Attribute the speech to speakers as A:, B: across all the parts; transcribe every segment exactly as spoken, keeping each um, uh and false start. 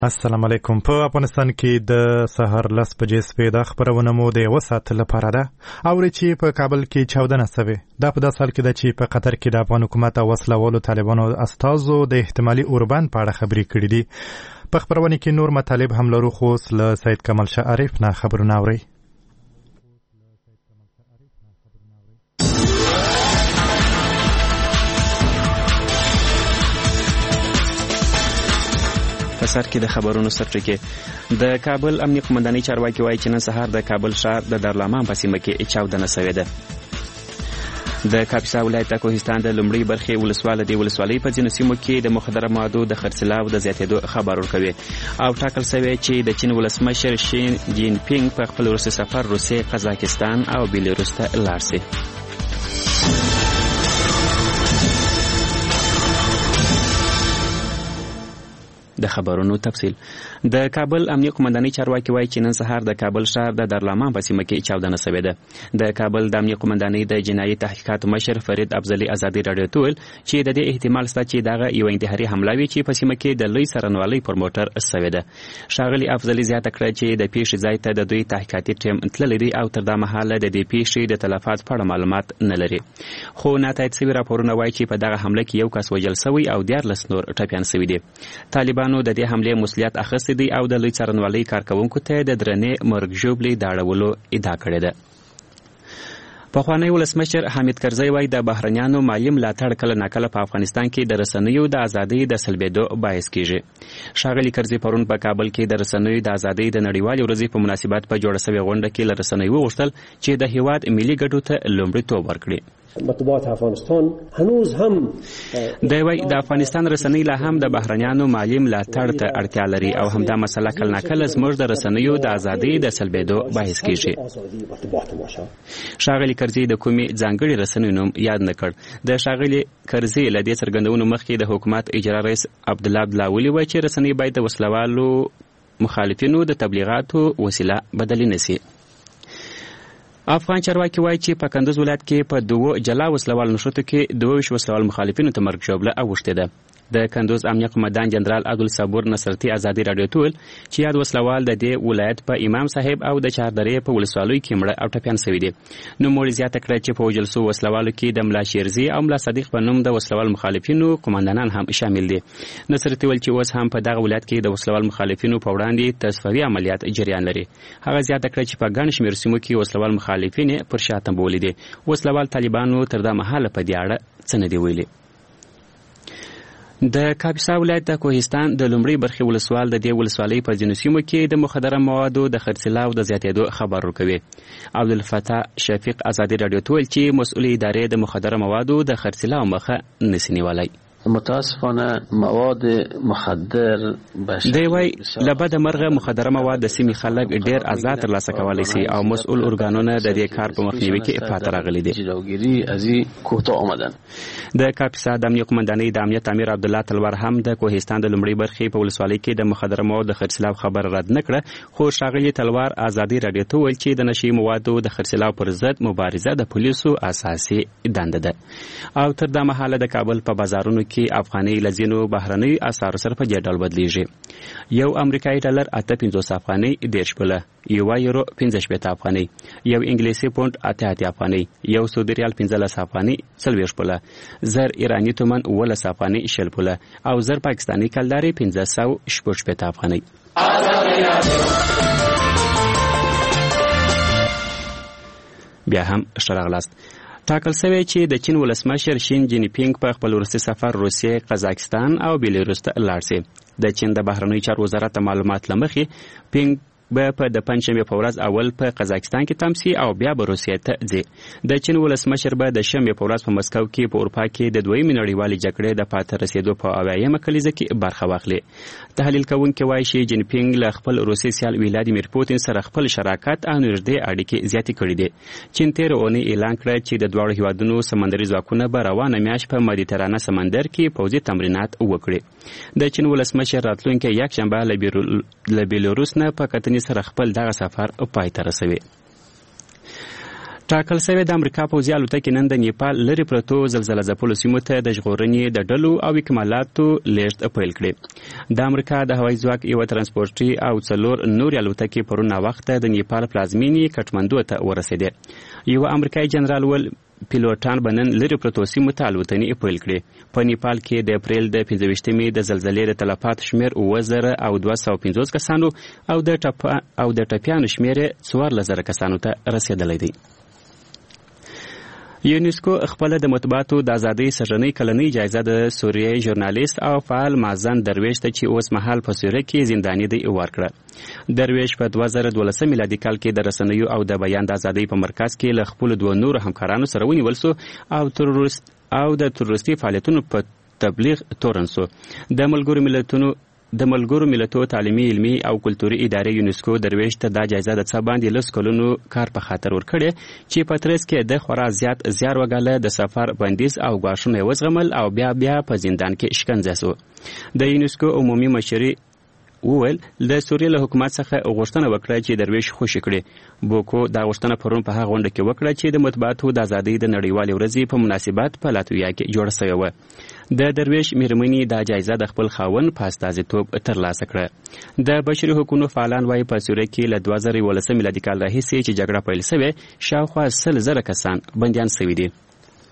A: السلام علیکم. په افغانستان کې د سهار لس بجې سپې د خبرونه مو د یوه ساعت لپاره ده. اوري چې په کابل کې چاودنه سوې. دا په داسې حال کې ده چې په قطر کې د افغان حکومت او وسله والو طالبانو استازو د احتمالي اوربند په اړه خبرې کړې دي. په خبرونه کې نور مطالب هم لرو، خو له سید کمال شاه عارف نه خبرونه اورئ.
B: په سر کې د خبرونو سرټکي د کابل امنیه قومندانۍ چارواکي وایي چې نن سهار د کابل ښار د دارالامان په سیمه کې چاودنه سوې ده. د کاپیسا ولایت د کوهستان د لومړۍ برخې ولسواله د ولسوالۍ په ځینو سیمو کې د مخدره موادو د خرڅلاو د زیاتېدو خبر ورکوي او ټاکل سوی چې د چین ولسمشر شي جین پینګ په خپل وروستي سفر روسیې، قزاقستان او بیلاروس ته لاړ شي. د خبرونو تفصیل. د کابل امنیه قومندانۍ چارواکي وایي چې نن سهار د کابل ښار د دارالامان په سیمه کې چاودنه سوې ده. د کابل د امنیه قومندانۍ د جنایي تحقیقاتو مشر فرید افضلي ازادي راډیو ته ویل چې د دې احتمال شته چې دغه یو انتحاري حمله وي چې په سیمه کې د لوی څارنوالۍ پر موټر سوې ده. ښاغلي افضلي زیاته کړه چې د پیښې ځای ته د دوی تحقیقاتي ټیم تللی دی او تر دا مهاله د دې پیښې د تلفات په اړه معلومات نه لري. خو ناتایید شوي راپورونه وایي چې په دغه حمله کې یو کس وژل سوی او دیارلس نور ټپیان سوي دي. طالبان د دې حملې مسؤلیت اخیستی دی او د لوی څارنوالۍ کارکوونکو ته د درنې مرګ ژوبلې د اړولو ادعا کړې ده. پخوانی ولسمشر حامد کرزی وایي د بهرنیانو مالي ملاتړ کله ناکله په افغانستان کې د رسنیو د ازادۍ د سلبېدو باعث کیږي. ښاغلي کرزي پرون په کابل کې د رسنیو د ازادۍ د نړیوالې ورځې په مناسبت په جوړه سوې غونډه کې له رسنیو وغوښتل چې د هېواد ملي ګټو ته لومړیتوب ورکړي.
C: مطبوعات افغانستان هنوز هم
B: دی وایي د افغانستان رسنۍ لا هم د بهرنیانو مالي ملاتړ ته اړتیا لري او همدا مسله کله ناکله زموږ د رسنیو د ازادۍ د سلبېدو باعث کیږي. ښاغلي کرزي د کومې ځانګړي رسنۍ نوم یاد نه کړ. د ښاغلي کرزي له دې څرګندونو مخکې د حکومت اجرا رئیس عبدالله عبدالله وایي چې رسنۍ باید د وسلوالو مخالفینو د تبلیغاتو وسیله بدلې نه سي. افغان چارواکي وایي چې په کندوز ولایت کې په دوو جلا وسلوال نښتو کې دوه ویشت وسلوال مخالفینو ته مرګ ژوبله اوښتې ده. د کندوز امنیه قومندان جنرال عبدالصبور نصرتي ازادي راډیو ته ویل چې یاد وسلوال د دې ولایت په امام صاحب او د چهاردرې په ولسوالیو کې مړه او ټپیان سوي دي. نوموړي زیاته کړه چې په وژل سوو وسلوالو کې د ملا شیرزي او ملا صدیق په نوم د وسلوال مخالفینو قومندانان هم شامل دي. نصرتي ویل چې اوس هم په دغه ولایت کې د وسلوال مخالفینو په وړاندې تصفوي عملیات جریان لري. هغه زیاته کړه چې په ګڼ شمېر سیمو کې وسلوال مخالفین پر شا تمبولي دي. وسلوال طالبانو تر دا مهاله په دې اړه څه نه دي ویلي. د کاپیسا ولایت د کوهستان د لومړۍ برخې ولسوال د دې ولسوالۍ په ځینو سیمو کې د مخدره موادو د خرڅلاو د زیاتېدو خبر ورکوي. عبدالفتاح شفیق ازادي راډیو ته ویل چې مسؤلې ادارې د مخدره موادو د خرڅلاو مخه نسي نیولی.
D: متاسفانه مواد مخدر
B: دی وایي له بده مرغه مخدره مواد د سیمې خلک ډېر آزاد ترلاسه کولی سي او مسؤل ارګانونه د دې کار په مخنیوي کې افراط راغلي دي. د کاپیسا د امنیه قومندانۍ د امنیت امیر عبدالله تلوار هم د کوهستان د لومړۍ برخې په ولسوالۍ کې د مخدره موادو د خرڅلاو خبر رد نه کړه. خو ښاغلي تلوار ازادي راډیو ته ویل چې د نشي موادو د خرڅلاو پر ضد مبارزه د پولیسو اساسي دنده ده او تر دا مهاله د کابل په بازارونو کې افغاني له ځینو بهرنیو اسعارو سره په دې ډول بدلیږي. یو امریکایي ډالر اته پنځوس افغانۍ دېرش پوله، یوه یورو پنځه شپېته افغانۍ، یو انګلیسي پونډ اته اتیا افغانۍ، یو سعودي ریال پنځلس افغانۍ څلوېښت پوله، زر ایراني تومن اوولس افغانۍ شل پوله او زر پاکستاني کلدارې پنځه سوه شپږ شپېته افغانۍ. بیا هم ښه راغلاست. ټاکل سوی چې د چین ولسمشر شین جین پینګ په خپل وروستي سفر روسیې، قزاقستان او بیلاروس ته لاړ شي. د چین د بهرنیو چارو وزارت معلومات له مخې پینګ به په د پنجشنبې په ورځ اول په قزاقستان کې تم سي او بیا به روسیې ته ځي. د چین ولسمشر به د شنبې په ورځ په مسکو کې په اروپا کې د دویمې نړیوالې جګړې د پای ته رسېدو په اویایمه کلیزه کې برخه واخلي. تحلیل کوونکي وایي چې جین پینګ له خپل روسي سیال ولادیمیر پوتین سره خپل شراکت او نږدې اړیکې زیاتې کړي دي. چین تېره اونۍ اعلان کړی چې د دواړو هیوادونو سمندري ځواکونه به روانه میاشت په مدیترانه سمندر کې پوځي تمرینات وکړي. د چین ولسمشر راتلونکي یکشنبه له بیلاروس نه په کتنې سره خپل دغه سفر پای ته رسوي. ټاکل شوې د امریکا پوځي الوتکې نن د نیپال لرې پرتو زلزله ځپلو سیمو ته د ژغورنې د ډلو او اکمالاتو لیږد پیل کړي. د امریکا د هوایي ځواک یوه ترانسپورټي او څلور نورې الوتکې پرون ناوخته د نیپال پلازمینې کټمندو ته ورسېدې. یوه امریکایي جنرال ول پیلوټان به نن لرې پرتو سیمو ته الوتنې پیل کړي. په نیپال کې د اپریل د پنځه ویشتمې د زلزلې د تلفاتو شمېر اووه زره او دوه سوه پنځوس کسانو او د او د ټپیانو شمېر یې څوارلس زره کسانو ته رسېدلی دی. یونسکو خپل د مطبوعاتو د ازادۍ سرنۍ کلنۍ جایزه د سوریې ژورنالیست او فعال مازن درویش ته چې اوس مهال په سوریه کې زنداني دی ورکړه. درویش په دوه زره دولسم میلادي کال کې د رسنیو او د بیان د ازادۍ په مرکز کې له خپلو دوه نورو همکارانو سره ونیول سو او تروریست او د تروریستي فعالیتونو په تبلیغ تورن سو. د ملګرو ملتونو د ملګرو ملتونو تعلیمي علمي او کلتوري ادارې یونسکو درویش ته دا جایزه د څه باندې لس کلونو کار په خاطر ورکړې چې په ترڅ کې د خورا زیات زیار وګاله د سفر بندیز او غواښونه وزغمل او بیا بیا په زندان کې شکنجه سو. د یونسکو عمومي مشري وویل د سوریې له حکومت څخه غوښتنه وکړه چې درویش خوشي کړي. بوکو دا غوښتنه پرون په هغه غونډه کې وکړه چې د مطبوعاتو د ازادۍ د نړیوالې ورځې په مناسبت په لاتویا کې جوړه شوې وه. د درویش میرمنې دا جایزه د خپل خاوند په استازیتوب ترلاسه کړه. د بشري حقوقو فعالان وایي په سوریه کې له دوه زره یولسم میلادي کال راهیسې چې جګړه پیل شوې شاوخوا سل زره کسان بندیان شوي دي.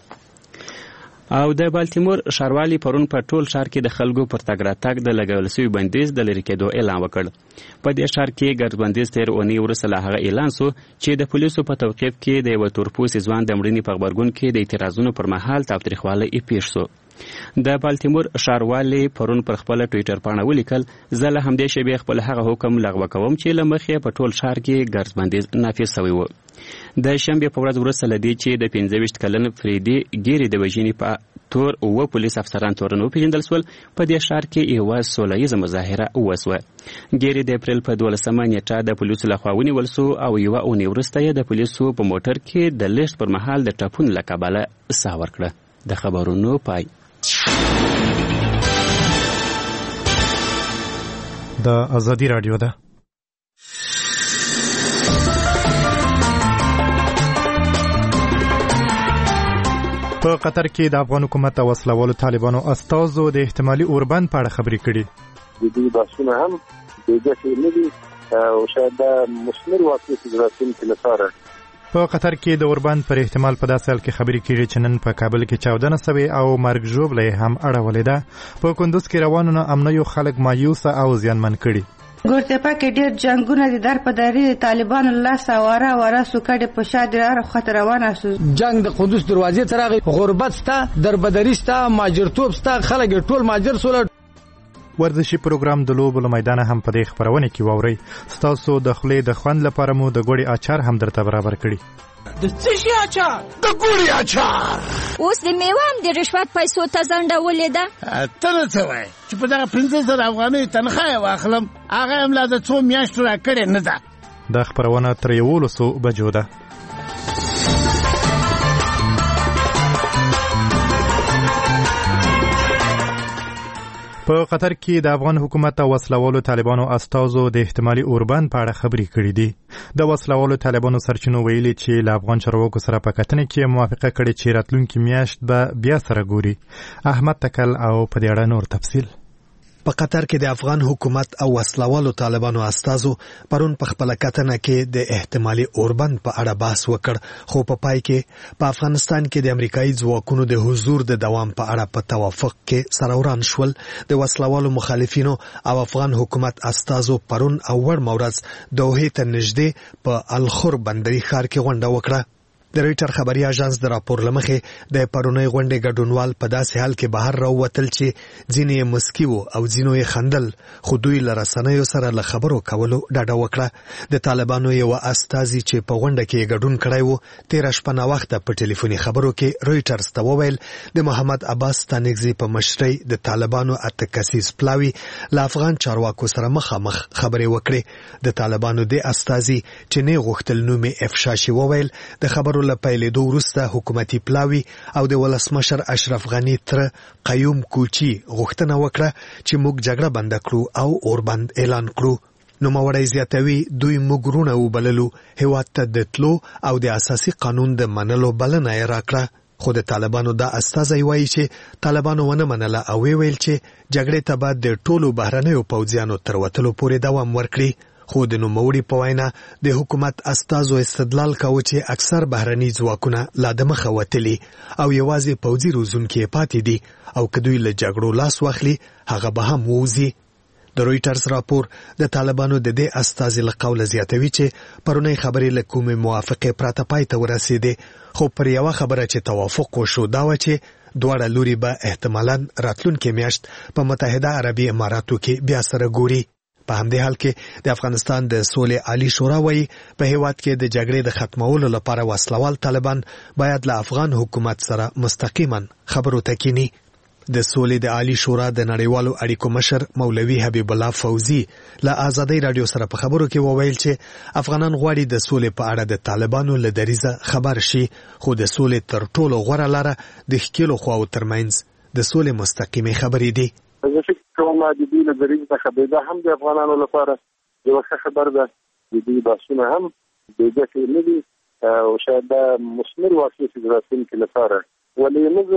B: او د بالتیمور ښاروالي پرون په ټول ښار کې د خلکو پر تګ راتګ د لګول شوي بندیز د لرې کېدو اعلان وکړ. په دې ښار کې ګرد بندیز تېر اونۍ وروسته له هغه اعلان سو چې د پولیسو په توقیف کې د یوه تورپوستي ځوان د مړینې په غبرګون کې د اعتراضونو پر مهال تاوتریخوالی پیښ سو. د بالتیمور ښاروالي پرون پر خپله ټویټر پاڼه ولیکل زه له همدې شیبې خپل هغه حکم لغوه کوم چې له مخې په ټول ښار کې ګرد بندیز نافذ شوی و. د شنبې په ورځ وروسته له دې چې د پنځه ویشت کلن فریدي ګیري د وژنې په تور اووه پولیس افسران تورن وپېژندل سول. په دې ښار کې یوه سوله ییزه مظاهره وسوه. ګیري د اپریل په دولسمه نیټه د پولیسو لخوا ونیول سو او یوه اونۍ وروسته یې د پولیسو په موټر کې د لیږد پر مهال د ټپونو له کبله ساه ورکړه. د خبرونو پای.
A: د ازادي راډیو ده. په قطر کې د افغان حکومت او وسلوالو طالبانو استازو د احتمالي اوربند په اړه خبرې کړي.
E: د دې بحثونه هم د ګټې نه دي او شاید د مثمر واقع فدراسیون کې لپاره
A: په قطر کې د اوربند پر احتمال په داسې حال کې خبرې کېږي چې نن په کابل کې چاودنه سوې او مرګ ژوبله هم اړولې ده. په کندوز کې روانو امنیو خلک مایوسه او زیانمن کړي.
F: ګورتپا کې ډېر جنگونه د در په دری طالبانو الله سواره واره سوکړې په شاده را خطر روانه سو.
G: جنگ د قدوس دروازې ترغه غربت ستا دربدری ستا ماجرتوب ستا خلک ټول ماجر سول.
A: ورزشي پروګرام د لوبو له میدانه هم په دې خبرونه کې واوري. ستاسو د خولې د خوند لپاره مو د ګوړې اچار هم درته برابر کړي.
H: د څه شي اچار؟ د ګوړې اچار.
I: اوس د میوه هم د رشوت پیسو ته ځنډولې ده.
H: ته نه څه وایې چې په دغه پنځه زره افغانۍ تنخواه یې واخلم هغه هم لا د څو میاشتو راکړې نه ده.
A: دا خبرونه تر یولسو بجو ده. په قطر کې د افغان حکومت او وسلوالو طالبانو استازو د احتمالي اوربند په اړه خبرې کړې دي. د وسلوالو طالبانو سرچینو ویلي چې له افغان چارواکو سره په کتنه کې موافقه کړې چې راتلونکي میاشت به بیا سره ګوري. احمد تکل او په دې اړه نور تفصیل.
J: په قطر کې د افغان حکومت او وسلوالو طالبانو استازو پرون په خپل کتنه کې د احتمالي اوربند په اړه بحث وکړ خو په پای کې په افغانستان کې د امریکایي ځواکونو د حضور د دوام په اړه په توافق کې سره وران شول. د وسلوالو مخالفینو او افغان حکومت استازو پرون او ور مورز دوحې ته نږدې په الخور بندري ښار کې غونډه وکړه. د رویټر خبري اژانس د راپور لمخې د پرونی غونډې ګډونوال په داسې حال کې بهر راووتل چې ځینې یې مسکي وو او ځینو یې خندل خو دوی له رسنیو سره له خبرو کولو ډډه وکړه. د طالبانو یوه استازي چې په غونډه کې ګډون کړی وو تېره شپه ناوخته په ټلیفوني خبرو کې رویټرز ته وویل د محمد عباس ستانکزي په مشرۍ د طالبانو اته کسیز پلاوي له افغان چارواکو سره مخامخ خبرې وکړې. د طالبانو د استازي چې نه غوښتل نوم یې افشا شي وویل د خبرو له پیلېدو وروسته حکومتي پلاوي او د ولسمشر اشرف غني تر قیوم کوچي غوښتنه وکړه چې موږ جګړه بند کړو او اوربند اعلان کړو. نوموړی زیاتوي دوی موږ وبللو هیواد ته د تلو او د اساسي قانون د منلو بلنه یې راکړه. خو د طالبانو دا استازی وایي چې طالبانو ونه منله او ویل چې جګړې ته باید د ټولو بهرنیو پوځیانو تر وتلو پورې دوام ورکړي. خو د نوموړي په وینا د حکومت استازو استدلال کاوه چې اکثر بهرني ځواکونه لا د مخه وتلي او یوازې پوځي روزونکي پاتې دي او که دوی له جګړو لاس واخلي هغه به هم ووځي. د رویټرز راپور د طالبانو د دې استازي له قوله زیاتوي چې پرونی خبرې له کومې موافقې پرته پای ته ورسېدې، خو پر یوه خبره چې توافق وشو دا و چې دواړه لوري به احتمالاً راتلونکې میاشت په متحده عربي اماراتو کې بیا سره ګوري. په همدې حال کې د افغانستان د سولې عالی شورا وایي په هیواد کې د جګړې د ختمولو لپاره وسلوال طالبان باید له افغان حکومت سره مستقیما خبرو ته کینی. د سولې د عالی شورا د نړیوالو اړیکو مشر مولوي حبیب الله فوزي له آزادۍ رادیو سره په خبرو کې وویل چې افغانان غواړي د سولې په اړه د طالبانو له دریزه خبر شي، خو د سولې تر ټولو غوره لاره د ښکېلو خواو ترمنځ د سولې مستقیمې خبرې دي.
E: زه فکر کوم د دې له دریځ څخه بېدا هم د افغانانو لپاره یوه ښه خبر ده. د دې بحثونه هم د ګټې نه دي او شاید دا مثمر واقع شي د راتلونکي لپاره، ولې موږ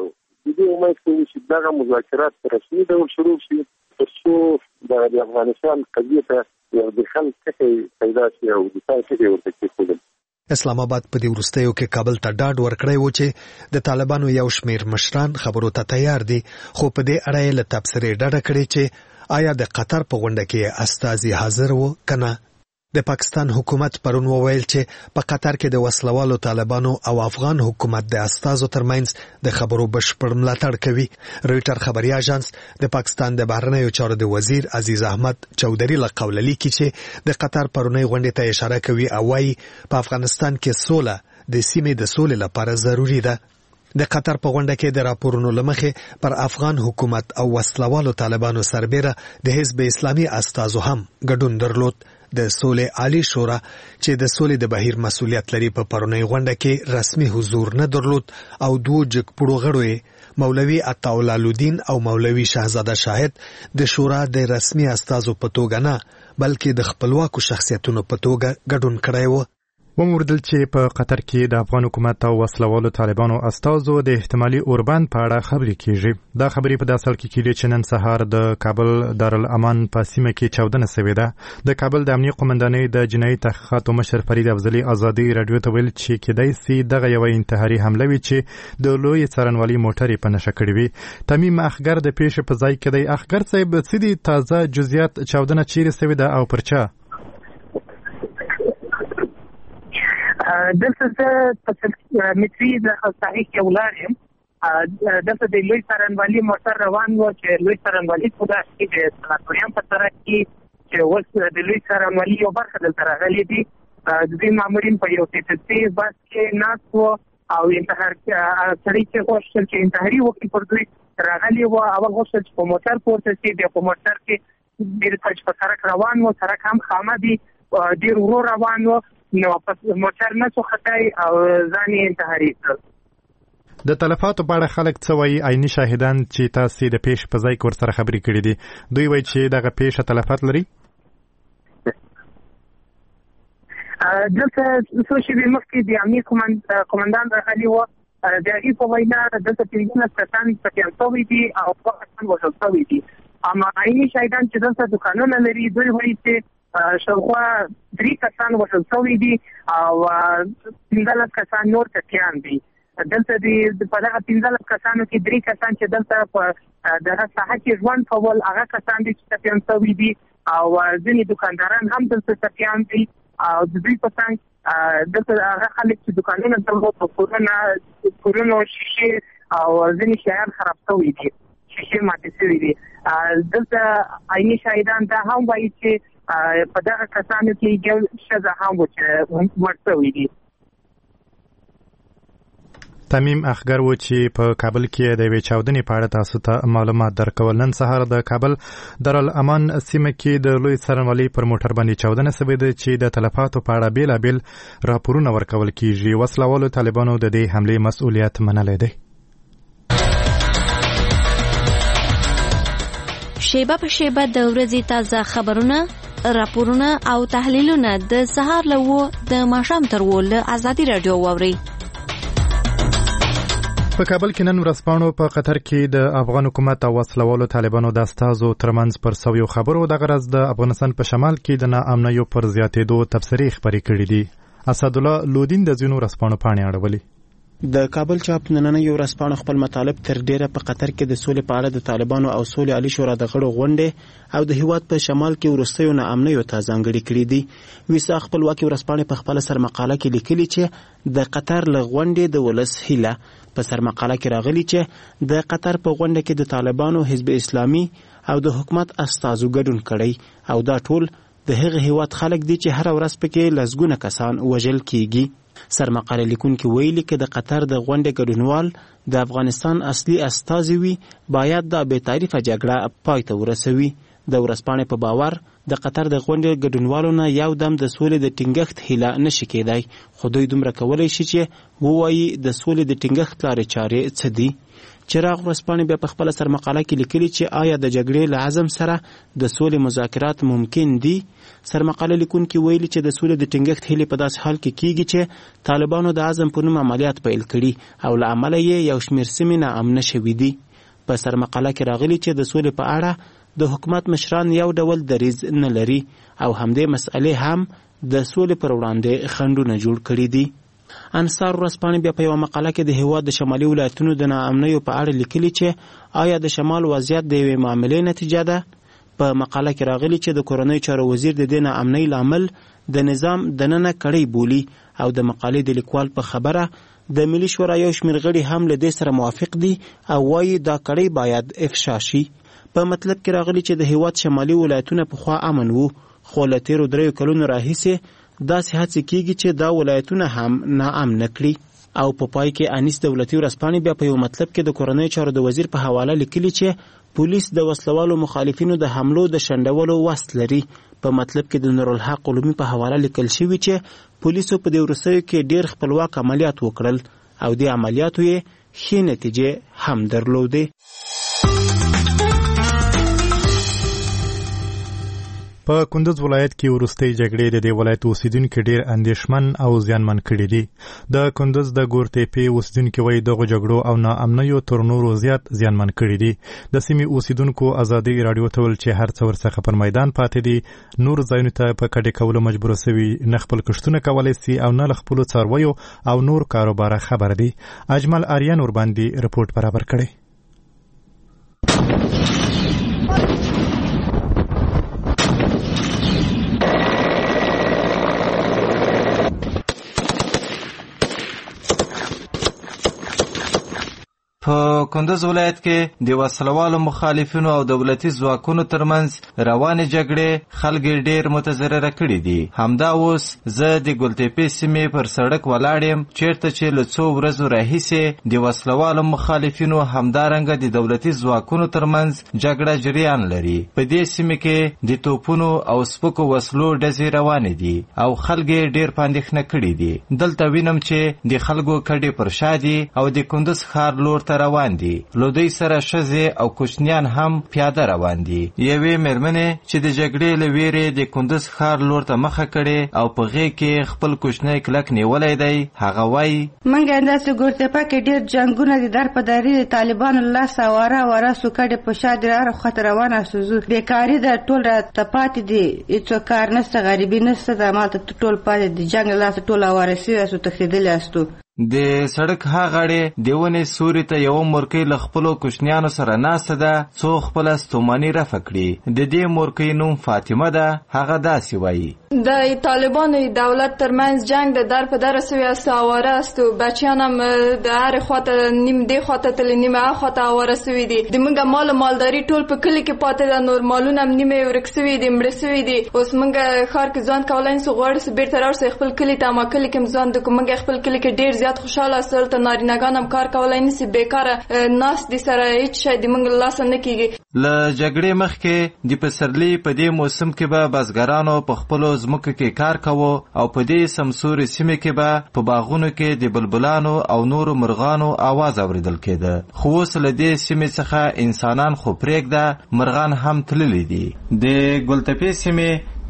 E: د دې امید کوو چې دغه مذاکرات په رسمي ډول شروع شي تر څو د افغانستان قضیې ته یو د خل ټکی پیدا شي او د ځای ټکی ورته کېښودل.
J: اسلام آباد په دې وروستیو کې کابل ته ډاډ ورکړی و چې د طالبانو یو شمیر مشران خبرو ته تیار دي، خو په دې اړه یې له تبصرې ډډه کړې چې آیا د قطر په غونډه کې استازي حاضر و که نه. د پاکستان حکومت پرون وویل چې په قطر کې د وسلوالو طالبانو او افغان حکومت د استازو ترمنځ د خبرو بشپړ ملاتړ کوي. رویټر خبري اژانس د پاکستان د بهرنیو چارو د وزیر عزیز احمد چودھری له قوله لیکي چې د قطر پرونی غونډې ته اشاره کوي او وايي په افغانستان کې سوله د سیمې د سولې لپاره ضروری ده. د قطر په غونډه کې د راپورونو لمخې پر افغان حکومت او وسلوالو طالبانو سربېره د حزب اسلامي استازو هم ګډون درلود. د سولې عالی شورا چې د سولې د بهیر مسؤلیت لري په پرونی غونډه کې رسمي حضور نه درلود او دوه جګپړو غړو مولوي عطاءالله الدین او مولوي شهزاده شاهد د شورا د رسمي استازو په توګه نه بلکې د خپلواکو شخصیتونو په توګه ګډون کړی و.
A: وموردل چې په قطر کې د افغان حکومت او وسلوالو طالبانو استازو د احتمالي اوربند په اړه خبرې کیږي. دا خبرې په داسې حال کې کېږي چې نن سهار د کابل دارالامان په سیمه کې چاودنه شوې ده. د کابل د امنیه قومندانۍ د جنایي تحقیقاتو مشر فرید افضلي آزادۍ رادیو ته ویل چې کېدای سي دغه یوه انتحاري حمله وي چې د لوی څارنوالۍ موټر یې په نښه کړې وي. تمیم اخګر د پیښې په ځای کې دی. اخګر صاحب څه دي تازه جزئیات؟ چاودنه چیرې شوې ده او پر چا؟
K: دلته زه په متري د تاریخ کې ولاړ یم. دلته د لوی څارنوالۍ موټر روان و چې لوی څارنوالۍ په داسې کې د سناتوریان په سره کې چې اوس د لوی څارنوالۍ یو برخه دلته راغلې دي. د دوی مامورین په یو ټیټسي بس کې ناست وو او انتحار سړي چې غوښتل چې انتحاري وکړي پر دوی راغلي وو. اول غوښتل چې په موټر پورته شي، بیا په موټر کې ډېر کله چې په سړک روان و، سړک هم خامه دي، ډېر ورو روان و، نو په موټر نه څو خطای او ځان یې انتحاري کړ.
A: د تلفاتو په اړه خلک څه وایي؟ عیني شاهدان چې تاسې د پیښې په ځای کې ورسره خبرې کړې دي دوی وایي چې دغه پیښه تلفات لري؟
K: دلته څو شېبې مخکې د امنیې قومندان راغلي وو. د هغې په وینا دلته پنځلس کسان ټپیان شوي دي او دوه کسان وژل شوي دي. اما عیني شاهدان چې دلته دوکانونه لري دوی وایي چې شاوخوا درې کسان وژل شوي دي او پنځلس کسان نور ټپیان دي. دلته د په دغه پنځلس کسانو کې درې کسان چې دلته په دغه ساحه کې ژوند کول هغه کسان دي چې ټپیان شوي دي او ځینې دوکانداران هم دلته ټپیان دي او د دوی په څنګ دلته هغه خلک چې دوکانونه درلود په کورونه کورونو شیشې او ځینې شیان خراب شوي دي، شیشې ماتې شوي دي. دلته عیني شاهدان دا هم وایي چې په دغه کسانو کې یو ښځه هم و چې مړ شوي دي.
A: تمیم اخګر و چې په کابل کې د یوې چاودنې په اړه تاسو ته معلومات درکول. نن سهار د کابل دارالامان سیمه کې د لوی څارنوالۍ پر موټر باندې چاودنه شوې ده چې د تلفاتو په اړه بېلابېل راپورونه ورکول کېږي. وسلوالو طالبانو د دې حملې مسؤلیت منلی دی.
L: شیبه په شیبه د ورځې تازه خبرونه راپورونه او تحلیلونه د سهار له و د ماښام تر و له ازادي راډیو واورئ.
A: په کابل کې نن ورځپاڼو په قطر کې د افغان حکومت او وسلوالو طالبانو د استازو ترمنځ پر سویو خبرو د غرض د افغانستان په شمال کې د ناامنیو پر زیاتېدو تبصرې خپرې کړې دي. اسدالله لودین د ځینو ورځپاڼو پاڼې اړولې.
M: د کابل چاپ نننۍ ورځپاڼه خپل مطالب تر ډیره په قطر کې د سولې په اړه د طالبانو او سولې عالی شورا د غړو غونډې او د هیواد په شمال کې وروستیو ناامنیو ته ځانګړي کړي دي. ویسا خپلواکي ورځپاڼې په خپل سرمقاله کې لیکلي چې د قطر له غونډې د ولس هیله. په سرمقاله کې راغلي چې د قطر په غونډه کې د طالبانو، حزب اسلامي او د حکومت استازو ګډون کړی او دا ټول د هغه هیواد خلک دي چې هر ورځ پکې لسګونه کسان وژل کیږي. سرمقاله لیکونکي ویلي چې د قطر د غونډې ګډونوال د افغانستان اصلي استازي وي باید د بې تعریفه جګړه پای ته ورسوي. د ورځپاڼې په باور د قطر د غونډې ګډونوالو نه یو دم د سولې د ټینګښت هیله نشي کېدای، خو دوی دومره کولی شي چې ووایي د سولې د ټینګښت لارې چارې څه دي. چراغ ورځپاڼې بیا په خپل سرمقاله کې لیکلي چې آیا د جګړې له عزم سره د سولې مذاکرات ممکن دي. سرمقاله لیکونکي ویلي چې د سولې د ټینګښت هیلې په داسې حال کې کیږي چې طالبانو د عزم په نوم عملیات پیل کړي او له امله یې یو شمېر سیمې ناامنه شوي دي. په سرمقاله کې راغلي چې د سولې په اړه د حکومت مشران یو ډول دریځ نه لري او همدې مسئلې هم د سولې پر وړاندې خنډونه جوړ کړي دي. انصار ورځپاڼې بیا په یوه مقاله کې د هیواد د شمالي ولایتونو د ناامنیو په اړه لیکلي چې آیا د شمال وضعیت د یوې معاملې نتیجه ده. په مقاله کې راغلي چې د کورنۍ چارو وزیر د دې ناامنۍ لامل د نظام دننه کړۍ بولي او د مقالې د لیکوال په خبره د ملي شورا یو شمېر غړي هم له دې سره موافق دي او وایي دا کړۍ باید افشا شي. په مطلب کې راغلي چې د هیواد شمالي ولایتونه پخوا امن وو، خو له تېرو دریو کلونو راهیسې داسې هڅې کیږي چې دا ولایتونه هم ناامنه کړي. او په پا پای کې انیس دولتي ورځپاڼې بیا په یو مطلب کې د کورنۍ چارو د وزیر په حواله لیکلي چې پولیس د وسلوالو مخالفینو د حملو د شنډولو وس لري. په مطلب کې د نورالحق علومي په حواله لیکل شوي چې پولیسو په دې وروستیو کې ډیر خپلواک عملیات وکړل او د عملیاتو یې ښې نتیجې هم درلودې.
A: په کندوز ولایت کې وروستۍ جګړې د دې ولایت اوسیدونکي ډېر اندېښمن او زیانمن کړي دي. د کندوز د ګورتېپې اوسیدونکي وایي دغو جګړو او ناامنیو تر نورو زیات زیانمن کړي دي. د سیمې اوسیدونکو ازادي راډیو ته ویل چې هر څه ورڅخه پر میدان پاتې دي، نور ځایونو ته په کډې کولو مجبوره سوي، نه خپل کښتونه کولی سي او نه له خپلو څارویو او نور کاروباره خبر دي. اجمل آریان ورباندې رپورټ برابر کړی.
N: په کندوز ولایت کې د وسلوالو مخالفینو او دولتي ځواکونو ترمنځ روانې جګړې خلک ډېر متضرره کړي دي. همدا اوس زه د ګلتېپې سیمې پر سړک ولاړ یم چیرته چې له څو ورځو راهیسې د وسلوالو مخالفینو همدارنګه د دولتي ځواکونو ترمنځ جګړه جریان لري. په دې سیمې کې د توپونو او سپکو وسلو ډزې روانې دي او خلک ډېر په اندېښنه کړي دي. دلته وینم چې د خلکو کډې پر شا دي او د کندوز ښار لور روان دي. لودی سره ښځې او کوچنیان هم پیاده روان دي. یوې مېرمنې چې د جګړې له ویرې د کندوز ښار لور ته مخه کړې او په غېږ کې خپل کوچنی کلک نیولی دی، هغه وایي
F: موږ همداسې ګورتېپه کې ډېر جنګونه د در په داري د طالبانو له لاسه واره واره سوکډې په شا د هر خواته روان استو. بېکاري د ټول راته پاتې دي، هېڅوک کار نشته، غریبي نشته، د همالته ټول پاتې دي. جنګ له لاسه ټول اواره سوي استو، تښتېدلي استو.
N: د سړک ها غاړې د ونې سوري ته یوه مورکۍ له خپلو کوچنیانو سره ناسته ده څو خپله ستوماني رفع کړي. د دې مورکۍ نوم فاطمه ده. هغه داسې وایي
O: د طالبانو دولت ترمنځ جنگ د در په در سوی است، آواره است و بچیان هم د هر خواته نیم دې خواته تللی نیم هغه خواته آواره سوي دي. د موږ مال مالداري ټول په کلي کې پاتې ده، نور مالونه هم نیمې ورک سوي دي، مړه سوي دي. اوس موږ ښار کې ځان کولی نسو، غواړو چې بېرته راشو خپل کلي ته. ما کلي کې هم ځان د موږ خپل کلي کې ډېر زیات خوشحاله است. دلته نارینهګان هم کار کولی نسي، بېکاره ناست دي، سره هېڅ شی د موږ له لاسه نه کېږي.
N: له جګړې مخکې د پسرلي په دې موسم کې به بزګرانو په خپلو ځمکو کې کار کوو او په دې سمسورې سیمې کې به په باغونو کې د بلبلانو او نورو مرغانو آواز اورېدل کېده. خو اوس له دې سیمې څخه انسانان خو پرېږده، مرغان هم تللي دي. د ګلتپې سیمې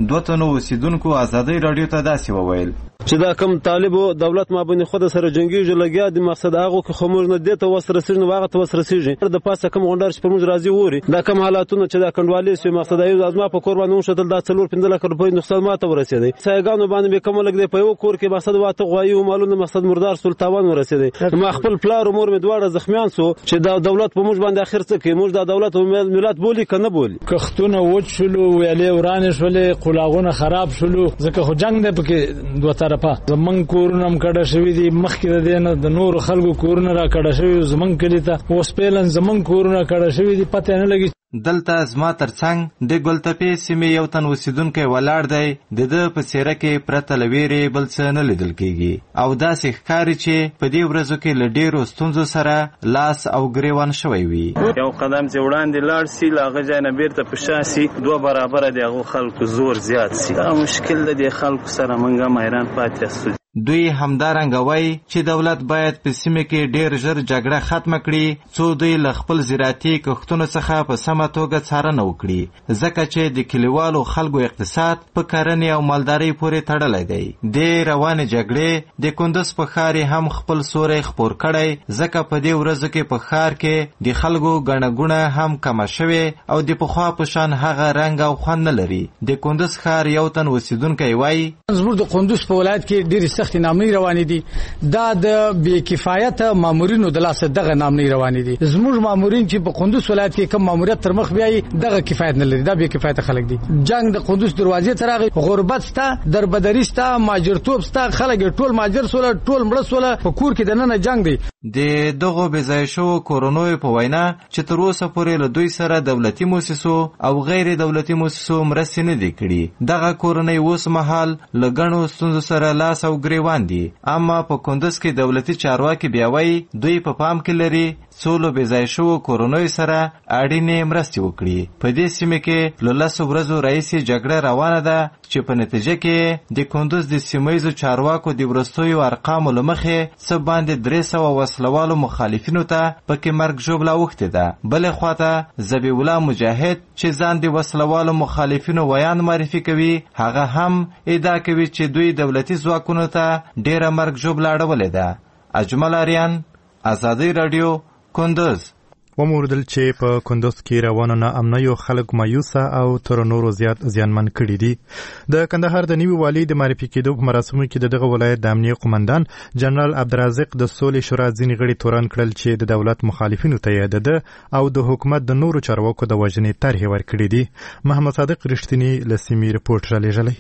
N: دوه تنو اوسیدونکو ازادي رادیو ته داسې وویل
P: چې دا کم طالبو دولت ما باندې خود سره جنگیږي لګیا د مقصد هغه که خموج نه دته وسره سره هغه ته وسره سره د پاسه کم غونډر چې پر موږ راځي ووري دا کم حالاتونه چې دا کندوالي سي مقصد ایو ازما په قربان نو شتل دا څلور پنځه لک روپۍ نقصان ماته ورسېدی سایګانو باندې به کوم لګ دی په یو کور کې مقصد واته غوایو مالونه مقصد مردار سلطان ورسېدی ما خپل پلار امور می دواړه زخمیان سو چې دا دولت په موږ باندې اخر څه کوي موږ دا دولت او ملت بولی کنه بولی
Q: کختونه وچ شلو ویلې ورانه شولې قلاغونه خراب شلو ځکه خو جنگ دی پکې دوه طرفه زمون کورونه هم کډه شوی دي مخکې د دینه د نور خلکو کورونه را کډه شوی زمون کلی ته اوس پیلن زمون کورونه کډه شوی دي پته نه لګي
N: دلته زما ترڅنګ د ګلتپې سیمې یو تن اوسیدونکی ولاړ دی د ده په څیره کې پرته له ویرې بل څه نه لیدل کېږي او داسې ښکاري چې په دې ورځو کې له ډېرو ستونزو سره لاس او ګریوان شوی وي
R: یو قدم چې وړاندې لاړ سي له هغه ځای نه بیرته په شا سي دوه برابره د هغو خلکو زور زیات سي دا مشکل د دې خلکو سره موږ هم حیران پاتې استو
N: دوی همدارنګه وایي چې دولت باید په سیمه کې ډېر ژر جګړه ختمه کړي څو دوی له خپل زراعتي کښتونو څخه په سمه توګه څارنه وکړي ځکه چې د کلیوالو خلکو اقتصاد په کرنې او مالدارۍ پورې تړلی دی د روانې جګړې د کندز په ښار هم خپل سوری خپور کړی ځکه په دې ورځو کې په ښار کې د خلکو ګڼه ګوڼه هم کمه شوې او د پخوا په شان هغه رنګ او خوند نه لري د کندز ښار یو تن اوسیدونکی وایي
G: زموږ د کندز په ولایت کې ډېرې سخت نامنۍ روانې دي دا د بې کفایته مامورینو د لاسه دغه نامنۍ روانې دي زموږ مامورین چې په کندز ولایت کې کم ماموریت تر مخ بیایي دغه کفایت نه لري دا بې کفایته خلک دي جنگ د کندز دروازې ته راغی غربت سته دربدري سته ماجرتوب سته خلک ټول ماجر سوله ټول مړه سوله په کور کې دننه جنگ دی
N: د دغو بېځایه شوو کورنیو په وینا چې تر اوسه پورې له دوی سره دولتي موسسو او غیر دولتي موسسو مرستې نه دي کړي دغه کورنۍ اوس مهال له ګڼو ستونزو سره لاس او ګریوان دي اما په کندز کې دولتي چارواکي بیا وایي دوی په پام کې لري څو له بېځایه شوو کورنیو سره اړینې مرستې وکړي په دې سیمه کې له لسو ورځو راهیسې جګړه روانه ده چې په نتیجه کې د کندز د سیمه ییزو چارواکو د وروستیو ارقامو له مخې څه باندې درې سوه وسلوالو مخالفینو ته پکې مرګ ژوبله اوښتې ده بلې خواته ذبیح الله مجاهد چې ځان د وسلوالو مخالفینو ویان معرفي کوي هغه هم ادعا کوي چې دوی دولتي ځواکونو ته ډېره مرګ ژوبله اړولې ده اجمل آریان ازادي راډیو کندز
A: وموردل چې په کندز کې روانو ناامنیو خلک مایوسه او تر نورو زیات زیانمن کړي دي د کندهار د نوي والي د معرفي کېدو په مراسمو کې د دغه ولایت د امنیه قومندان جنرال عبدالرزاق د سولې شورا ځینې غړي تورن کړل چې د دولت مخالفینو ته یې ده او د حکومت د نورو چارواکو د وژنې طرحې ورکړي دي محمد صادق رښتینی له سیمې رپورټ رالیږلی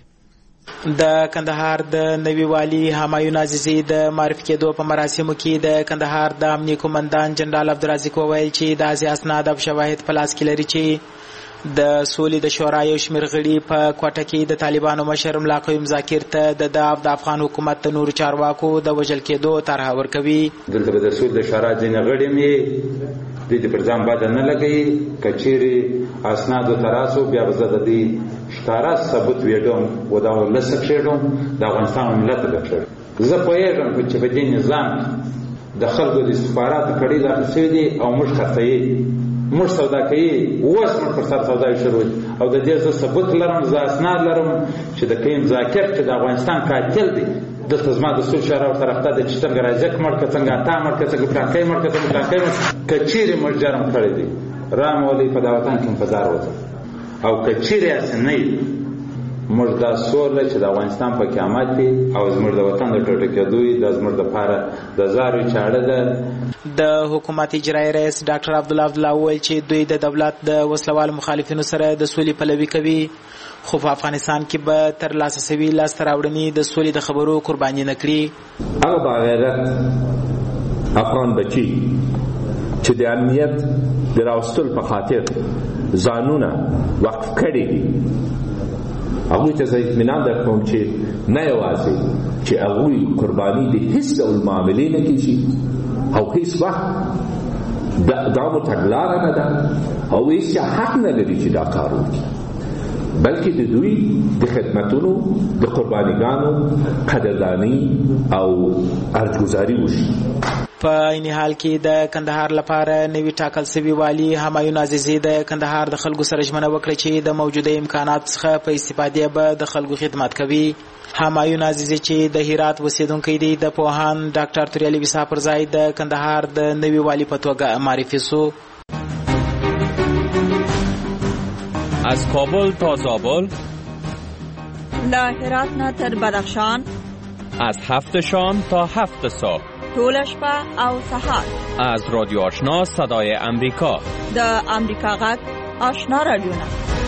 S: د کندهار د نوي والي همایون عزیزي د معرفي کېدو په مراسمو کې د کندهار د امنیه قومندان جنرال عبدالرزاق وویل چې داسې اسناد او شواهد په لاس کې لري چې د سولې د شورا یو شمېر غړي په کوټه کې د طالبانو مشر ملا قیوم ذاکر ته د د افغان حکومت د نورو چارواکو د وژل کېدو طرحه ورکوي
T: دلته به د سولې د شورا ځینې غړي مې د دې پر ځان بده نه لګوي که چیرې اسنادو ته راسو بیا به زه د دې ښکاره ثبوت ویډم و دا ولسه کښېږم د افغانستان ملت به کښېږم زه پوهېږم چې په دې نظام د خلکو د استخباراتو کړۍ داخل شوي دي او موږ خرڅوي موږ سودا کوي اوس موږ پر سر سوداوي شروع دي او د دې زه ثبوت لرم زه اسناد لرم چې د قیوم ذاکر چې د افغانستان قاتل دی دلته زما د سول شورا طرفدار دی چې څنګه رازق مړ که څنګه عطا مړ که څنګه پلانکی مړ که څنګه پلانکی مړ که چیرې موږ جرم کړی دی رام ولي په دا وطن کې انتظار وځه او که چیرې هسې نه وي موږ دا سوله چې د افغانستان په قیامت دی او زموږ د وطن د ټوټه کېدو دا زموږ دپاره د زاروي چاړه ده
S: د حکومت اجرایي رئیس ډاکټر عبدالله عبدالله وویل چې دوی د دولت د وسلوالو مخالفینو سره د سولې پلوي کوي خو په افغانستان کې به تر لاسه سوي لاسته راوړنې د سولې د خبرو قرباني نه کړي
U: هغه باغیرت افغان بچي چې د امنیت د راوستلو په خاطر ځانونه وقف کړي دي هغوی ته زه اطمینان درکوم چې نه یوازې چې هغوی قرباني د هیڅ ډول معاملې نه کېږي او هیڅ وخت دا مو تګلاره نه ده او هیڅ حق نه لري چې دا کار وکړي بلکې د دوی د خدمتونو د قربانیګانو قدردانی او ارزګزاري وشي
S: په عین حال کې د کندهار لپاره نوی ټاکل شوی والی همایون عزیزی د کندهار د خلکو سره ژمنه وکړه چې د موجوده امکانات څخه په استفادې به د خلکو خدمت کوي. همایون عزیزی چې د هرات اوسیدونکی دی د پوهاند ډاکټر توریالي ویسا پر ځای د کندهار د نوی والی په توګه معرفي شو.
C: از کابل تا زابل،
I: له هرات نه تر بدخشان،
C: از هفت شام تا هفت صبح،
I: طول شپه او سحر،
C: از رادیو آشنا صدای امریکا،
I: د امریکا غږ آشنا رادیوونه.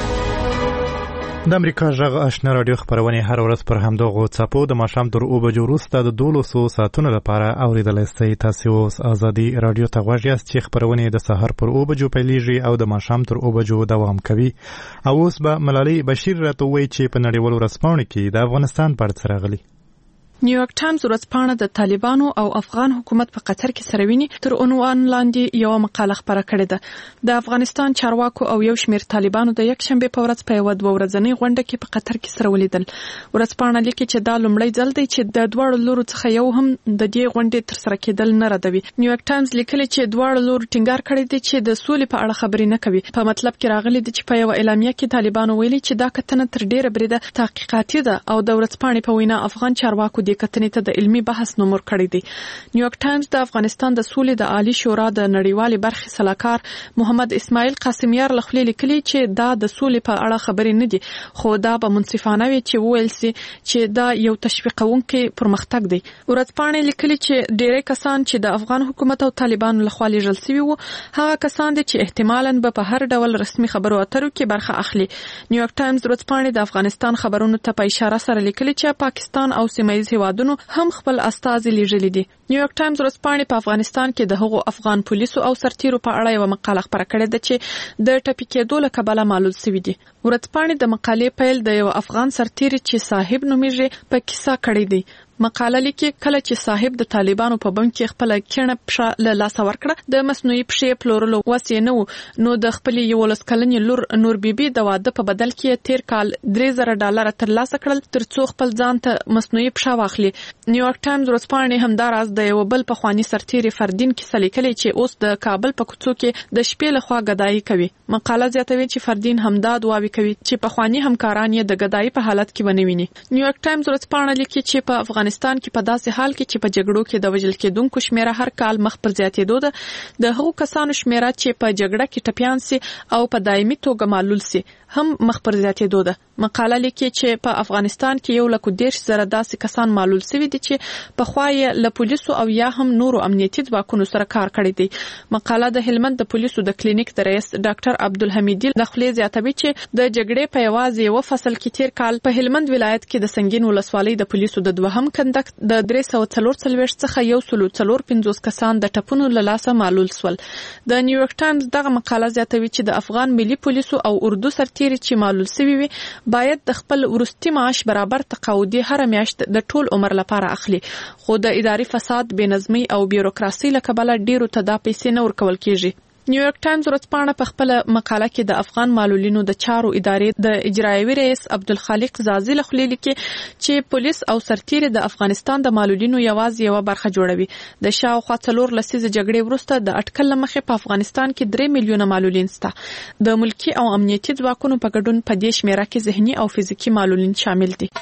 A: د امریکا غږ آشنا رادیو خبرونه هر ورځ پر همدغه څپو د ماښام تر اوه بجو وروسته د دولسو ساعتونو لپاره اوریدلی شئ. تاسو اوس ازادي رادیو ته غوږ یاست چې خبرونه د سهار پر اوه بجو پیلیږي او د ماښام تر اوه بجو دوام کوي. او اوس به ملالۍ بشیر راته ووایي چې په نړیوالو ورځپاڼو کې د افغانستان په اړه څه راغلي.
V: نیویارک ټایمز ورځپاڼه د طالبانو او افغان حکومت په قطر کې سره ویني تر عنوان لاندې یو مقاله خبره کړې ده. د افغانستان چارواکو او یو شمېر طالبانو د یک شنبه په ورځ په یو دوه ورځنۍ غونډه کې په قطر کې سره ولیدل. ورځپاڼه لیکي چې دا لومړی ځل دی چې د دواړو لورو څخه یو هم د دې غونډې تر سره کېدل نه ردوي. نیویارک ټایمز لیکلي چې دواړو لورو ټینګار کړی دی چې د سولې په اړه خبرې نه کوي. په مطلب کې راغلي دي چې په یو اعلامیه کې طالبانو ویلي چې دا کتنه تر ډیره بریده تحقیقاتي ده او د ورځپاڼې په وینا افغان چارواکو د کتنې ته د علمي بحث نومور کړی دی. نیویارک ټایمز د افغانستان د سولې د عالی شورا د نړیوالې برخې سلاکار محمد اسماعیل قاسمیار لخوا لیکلي چې دا د سولې په اړه خبرې نه دي، خو دا به منصفانه وي چې وویل سي چې دا یو تشویقونکي پرمختګ دی. ورځپاڼې لیکلي چې ډېری کسان چې د افغان حکومت او طالبانو لخوا لیږل شوي وو هغه کسان دي چې احتمالاً به په هر ډول رسمي خبرو اترو کې برخه اخلي. نیویارک ټایمز ورځپاڼې د افغانستان خبرونو ته په اشاره سره لیکلي چې پاکستان او سیمه ییز هیوادونو هم خپل استازي لیږلي دي. نیویارک ټایمز ورځپاڼې په افغانستان کې د هغو افغان پولیسو او سرتیرو په اړه یو مقاله خبره کړې ده چې د ټپي کېدو له کبله معلول شوي دي. ورځپاڼې د مقالې پیل د یو افغان سرتیر چې صاحب نومیږي په کیسه کړی دی. مقاله لیکي کله چې صاحب د طالبانو په بم کې خپل کڼه پښه له لاسه ورکړه د مصنوعي پښې پلورلو وس یې نه و، نو د خپلې یولس کلنې لور نور بیبي د واده په بدل کې تیر کال درې زره ډالر ترلاسه کړل تر څو خپل ځان ته مصنوعي پښه واخلي. نیویارک ټایمز ورځپاڼې همداراز د یو بل پخواني سرتیر فردین کیسه لیکلې چې اوس د کابل په کوڅو کې د شپې لخوا ګدایي کوي. مقاله زیاتوي چې فردین همدا دعاوې کوي چې پخواني همکاران یې د ګدایي په حالت کې ونه ویني. نیویارک ټایمز ورځپاڼه لیکي چې په افغانستان کې په داسې حال کې چې په جګړو کې د وژل کېدونکو شمیره هر کال مخ پر زیاتېدو ده، د هغو کسانو شمیره چې په جګړه کې ټپیان سي او په دایمي توګه معلول سي هم مخ پر زیاتېدو ده. مقاله لیکي چې په افغانستان کې یو لک دېرش زره داسې کسان معلول شوي دي چې پخوا یې له پولیسو او یا هم نورو امنیتي ځواکونو سره کار کړی دی. مقاله د هلمند د پولیسو د کلینیک د رئیس ډاکټر عبدالحمیدي له خولې زیاتوي چې د جګړې په یوازې یو فصل کې تیر کال په هلمند ولایت کې د سنگین ولسوالۍ د پولیسو د دوهم کندک د درې سوه څلور څلوېښت څخه یو سلو څلور پنځوس کسان د ټپونو له لاسه معلول شول. د نیویارک ټایمز دغه مقاله زیاتوي چې د افغان ملي پولیسو او اردو سرتیري چې معلول شوي وي باید د خپل وروستي معاش برابر تقاعدي هر میاشت د ټول عمر لپاره اخلي، خو د اداري فساد، بې نظمۍ او بیوروکراسۍ له کبله ډیرو ته دا پیسې نه ورکول کیږي. نیویارک ټایمز ورځپاڼه په خپل مقاله کې د افغان معلولینو د چارو ادارې د اجرایوي رئیس عبدالخالق زازي له خولې لیکي چې پولیس او سرتیري د افغانستان د معلولینو یوازې یوه برخه جوړوي. د شاوخوا څلور لسیزې جګړې وروسته د اټکل له مخې په افغانستان کې درې میلیونه معلولین شته. د ملکي او امنیتي ځواکونو په ګډون په دې شمیره کې ذهني او فزیکي معلولین شامل دي.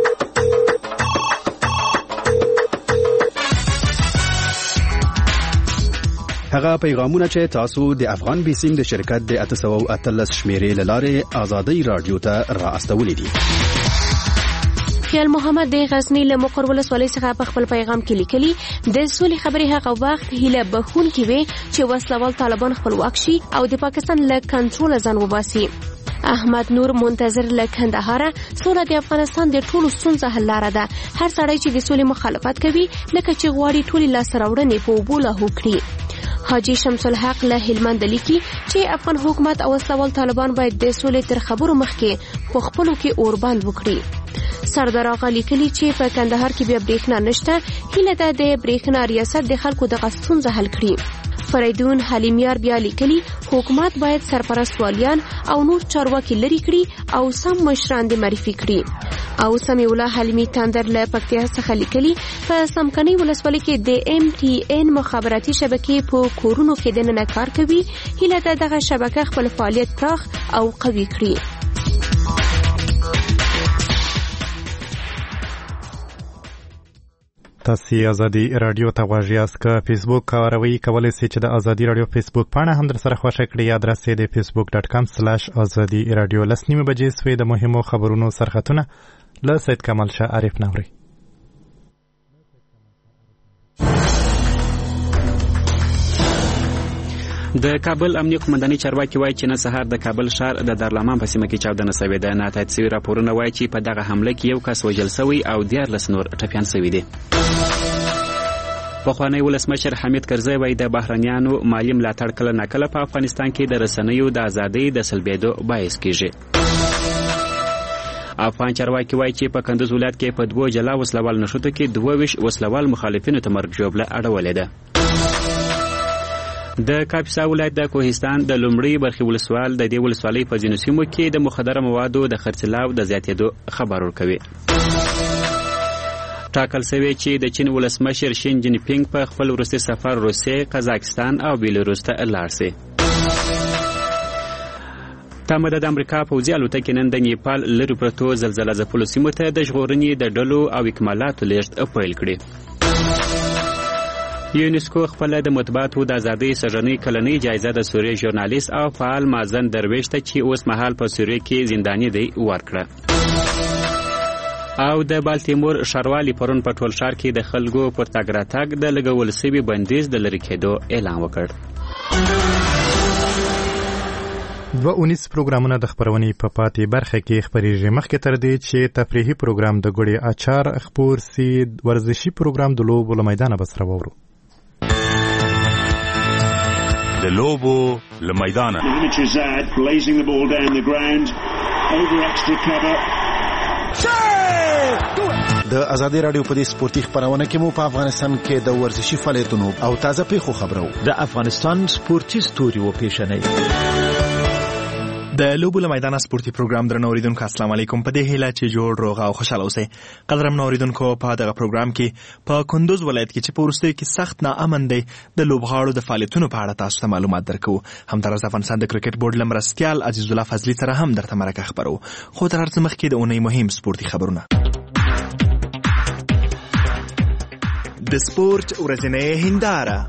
W: هغه پیغامونه چې تاسو د افغان بیسیم د شرکت د اته سوه او اتلس شمیرې له لارې ازادۍ راډیو ته را استولې دي.
X: خیال محمد د غزنی له مقر ولسوالۍ څخه په خپل پیغام کې لیکلي د سولې خبرې هغه وخت هیله بخونکې وي چې وسلوال طالبان خپلواک شي او د پاکستان له کنټروله ځان وباسي. احمد نور منتظر له کندهار سوله د افغانستان د ټولو ستونزو حل لاره ده. هر سړی چې د سولې مخالفت کوي لکه چې غواړي ټولې لاسته راوړنې په اوبو لاهو کړي. حاجی شمس الحق له هلمند لیکي چې افغان حکومت او وسلوال طالبان باید د سولې تر خبرو مخکې په خپلو کې اوربند وکړي. سردار آغا لیکلي چې په کندهار کې بیا برېښنا نشته، هیله ده د برېښنا ریاست د خلکو دغه ستونزه حل کړي. فریدون حلیمیار بیا لیکلي حکومت باید سرپرست والیان او نور چارواکي لري کړي او سم مشران د معرفي کړي. او سمیع الله حلیمي تندر له پکتیا څخه لیکلي په سمکني ولسوالۍ کې د ام ټي ان مخابراتي شبکې په کورونو کې د نن کار کوي. هیله ده دغه شبکه خپل فعالیت پراخ او قوي کړي.
A: تاسو ازادي رادیو ته غواړئ یاست که فیسبوک کاروئ کولای شئ چې د ازادي رادیو فیسبوک پاڼه هم در سره خوښه کړئ. ادرس یې د فیسبوک ډاټ کام سلاش ازادي رادیو. لس نیمې بجې سوې د مهمو خبرونو سرخطونه له سید کمال شاه عارف نوري.
B: د کابل امنیه قومندانۍ چارواکي وایي چې نن سهار د کابل ښار د دارالمان په سیمه کې چاودنه شوې ده. ناتایید شوي راپورونه وایي چې په دغه حمله کې یو کس وژل شوی او دیارلس نور ټپیان شوي دي. پخوانی ولسمشر حمید کرزی وایي د بهرنیانو مالي ملاتړ کله ناکله په افغانستان کې د رسنیو د ازادۍ د سلبېدو باعث کیږي. افغان چارواکي وایي چې په کندوز ولایت کې په دوو جلا وسلوال نښتو کې دوه ویشت وسلوال مخالفینو ته مرګ ژوبله اړولې ده. د کاپیسا ولایت د کوهستان د لومړۍ برخې ولسوال د دې ولسوالۍ په ځینو سیمو کې د مخدره موادو د خرڅلاو د زیاتېدو خبر ورکوي. ټاکل شوی چې د چین ولسمشر شین جین پینګ په خپل وروستي سفر روسیې، قزاقستان او بیلاروس ته لاړ شي. تمه ده د امریکا پوځي الوتکې نن د نیپال لرې پرتو زلزله ځپلو سیمو ته د ژغورنې د ډلو او اکمالاتو لیږد پیل کړي. یونسکو خپل د مطبوعاتو د ازادۍ سرنۍ کلنۍ جایزه د سوریې ژورنالیست او فعال مازن درویش ته چې اوس مهال په سوریې کې زنداني دی ورکړه. او د بالتیمور ښاروالي پرون په ټول ښار کې د خلکو پر تګ راتګ د لګول شوي بندیز د لرې کېدو اعلان وکړ.
A: دوه اونیس پروګرامونه د خبرونې په پاتې برخه کې خبرېږي. مخکې تر دې چې تفریحي پروګرام د ګوړې اچار خپور سي، ورزشي پروګرام د لوبو له میدانه به سره واورو.
D: د لوبو له میدانه
E: د ازادي رادیو په دې سپورتي خبرونه کې مو په افغانستان کې د ورزشي فعالیتونو او تازه پیښو خبرو.
H: د افغانستان سپورتي ستوري و پیژنئ.
Y: د لوبو له میدانه سپورتي پروګرام درنو اوریدونکو السلام علیکم. په دې هیله چې جوړ روغ او خوشاله اوسئ. قدرمنو اوریدونکو په دغه پروګرام کې په کندوز ولایت کې چې په وروستیو کې سخت ناامن دی د لوبغاړو د فعالیتونو په اړه تاسو ته معلومات درکوو. همداراز افغانستان د کرکټ بورډ له مرستیال عزیز الله فضلي سره هم درته مرکه خبرو. خو تر هر څه مخکې د اونۍ مهم سپورتي خبرونه. د سپورت ورځنۍ هنداره.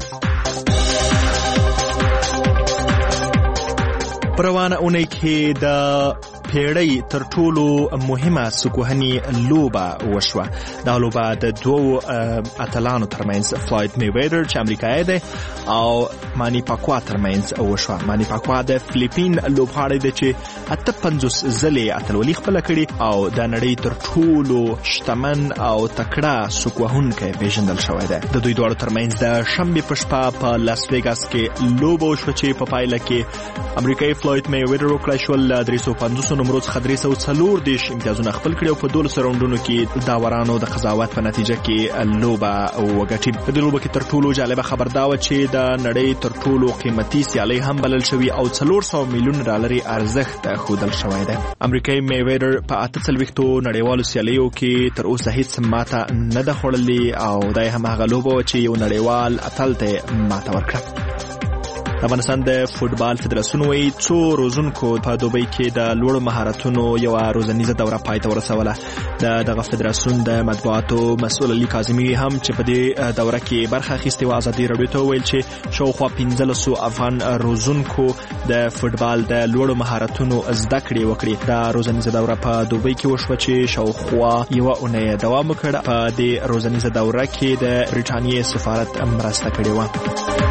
Y: پروانه اونۍ کې د پیړۍ تر ټولو مهمه سکوهني لوبه وشوه. دا لوبه د دوو اتلانو ترمنځ فلوید میویدر چې امریکایی دی او مانی پاکوا ترمنځ وشوه. مانی پاکوا د فلیپین لوبغاړی دی چې اته پنځوس ځلې اتلولي خپله کړې او د نړۍ تر ټولو شتمن او تکړه سکوهونکی پیژندل شوی دی. د دوی دواړو ترمنځ د شنبې په شپه په لاس ویګاس کې لوبه وشوه چې په پایله کې امریکایی فلوید میویدر وکړای شول له درې سوه پنځوس نمرو څخه درې سوه څلور دېرش امتیازونه خپل کړي او په دولسو راونډونو کې داورانو د قضاوت په نتیجه کې لوبه وګټي. په دې لوبه کې تر ټولو جالبه خبر دا وه چې د نړۍ تر ټولو قیمتي سیالۍ هم بلل شوي او څلور سوه میلیون ډالري ارزښت ښودل شوی دی. امریکایي میویدر په اته څلوېښتو نړیوالو سیالیو کې تر اوسه هیڅ ماته نه ده خوړلې او دا یې هم هغه لوبه وه چې یو نړیوال اتل ته یې ماته ورکړه. افغانستان د فوټبال فدراسیون وایي څو روزونکو په دوبۍ کې د لوړو مهارتونو یوه روزنیزه دوره پای ته ورسوله. د دغه فدراسیون د مطبوعاتو مسؤل علي کاظمي هم چې په دې دوره کې برخه اخیستې وه ازادي راډیو ته وویل چې شاوخوا پنځلسو افغان روزونکو د فوټبال د لوړو مهارتونو زده کړې وکړې. دا روزنیزه دوره په دوبۍ کې وشوه چې شاوخوا یوه اونۍ دوام وکړ. په دې روزنیزه دوره کې د برټانیې سفارت مرسته کړې وه.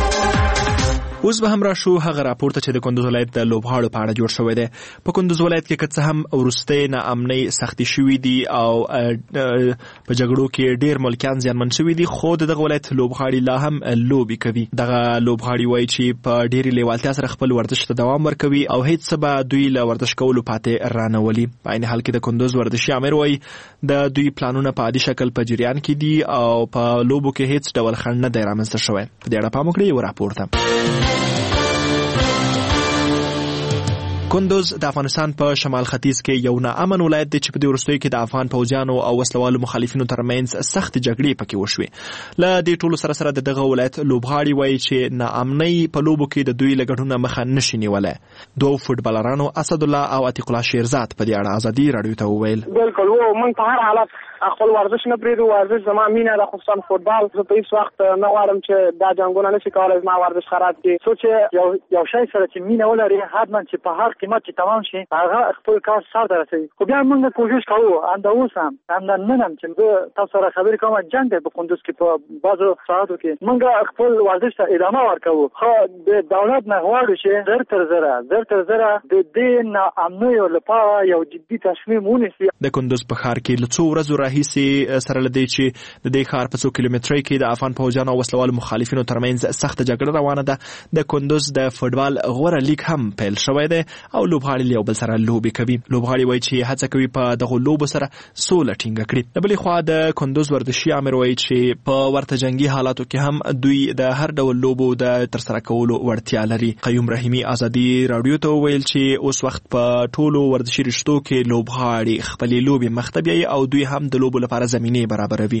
Y: اوس به هم راشو هغه راپور ته چې د کندوز ولایت د لوبغاړو په اړه جوړ شوی دی. په کندوز ولایت کې که څه هم وروستۍ ناامنۍ سختې شوي دي او په جګړو کې ډېر ملکیان زیانمن شوي دي، خو د دغه ولایت لوبغاړي لا هم لوبې کوي. دغه لوبغاړي وایي چې په ډېرې لیوالتیا سره خپل ورزش ته دوام ورکوي او هیڅ څه به دوی له ورزش کولو پاتې رانه ولي. په عین حال کې د کندوز ورزشي امیر وایي د دوی پلانونه په عادي شکل په جریان کې دي او په لوبو کې هیڅ ډول خنډ نه دی رامنځته شوی. په دې اړه پام وکړئ یو راپور ته. کندوز د افغانستان په شمال ختیځ کې یو ناامن ولایت دی چې په دې وروستیو کې د افغان پوځیانو او وسلوالو مخالفینو ترمنځ سخت جګړې پکې وشوې. له دې ټولو سره سره د دغه ولایت لوبغاړي وایي چې ناامنۍ په لوبو کې د دوی له ګډونه مخه نشي نیولی. دوه فوټبالرانو اسد الله او عتیق الله شیرزاد په دې اړه ازادي راډیو ته وویل.
F: بالکل و من په هر حالت خپل ورزش نه پرېږدو. ورزش زما مینه ده، خصوصا فوټبال. زه په هېڅ وخت نه غواړم چې دا جنګونه نشي کولی زما ورزش خراب کړي. څو چې یو یو شی سره چې مینه ولري حتما چې په هر قیمت چې تمام شي هغه خپل کار سر ته رسوي. خو بیا موږ کوشش کوو همدا اوس هم همدا نن هم چې زه تاسو سره خبرې کوم جنګ دی په کندوز کې په بعضو ساعتو کې موږ خپل ورزش ته ادامه ورکوو. خو د دولت نه غواړو چې زر تر زره زر تر زره د دې ناامنیو لپاره یو جدي تصمیم ونیسي.
Y: د کندوز په ښار کې له څو ورځو راهیسې سره له دې چې د دې ښار په څو کیلومترۍ کې د افغان پوځیانو او وسلوالو مخالفینو ترمنځ سخته جګړه روانه ده. د کندوز د فوټبال غوره لیګ هم پیل شوی دی او لوبغاړي له یو بل سره لوبې کوي. لوبغاړي وایي چې هڅه کوي په دغو لوبو سره سوله ټینګه کړي. د بلې خوا د کندوز ورزشي امیر وایي چې په ورته جنګي حالاتو کې هم دوی د هر ډول لوبو د ترسره کولو وړتیا لري. قیوم رحیمي ازادي راډیو ته وویل چې اوس وخت په ټولو ورزشي رشتو کې لوبغاړي خپلې لوبې مخته بیایي او دوی هم د لوبو لپاره زمینې برابروي.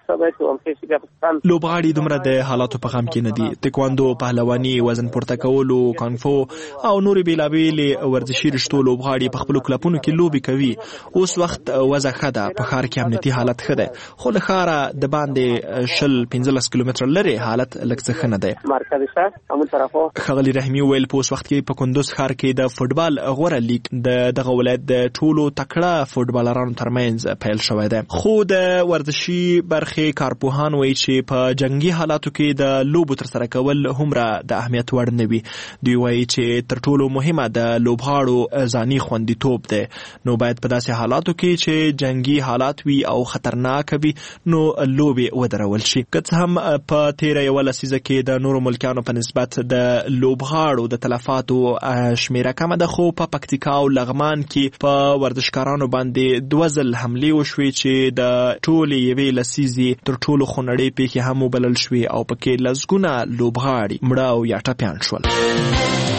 Y: لوبغاړي دومره د حالاتو په غم کې نه دي. تکواندو، پهلواني، وزن پورته کولو، کانګفو او نورې بېلابېلې ورزشي رشتو لوبغاړي په خپلو کلبونو کې لوبې کوي. اوس وخت وضع ښه ده. په ښار کې امنیتي حالت ښه دی، خو له ښاره د باندې شل پنځلس کیلومتره لرې حالت لږ څه ښه نه دی. ښاغلي رحیمي وویل په اوس وخت کې په کندوز ښار کې د فوټبال غوره لیګ د دغه ولایت د ټولو تکړه فوټبالرانو ترمنځ پیل شوی دی. خو د ورزشي برخې کارپوهان وایي چې په جنگي حالاتو کې د لوبو ترسره کول هومره د اهمیت وړ نه وي. دوی وایي چې تر ټولو مهمه د لوبغاړو ځاني خوندیتوب دی. نو باید په داسې حالاتو کې چې جنگي حالات وي او خطرناک وي نو لوبې ودرول شي. که څه هم په تیره یوه لسیزه کې د نورو ملکیانو په نسبت د لوبغاړو د تلفاتو شمیره کمه ده، خو په پکتیکا او لغمان کې په ورزشکارانو باندې دوه ځل حملې وشوې چې د ټولې یوې لسیزې تر ټولو خونړۍ پیښې هم وبلل شوې او پکې لسګونه لوبغاړي مړه او یا ټپیان شول.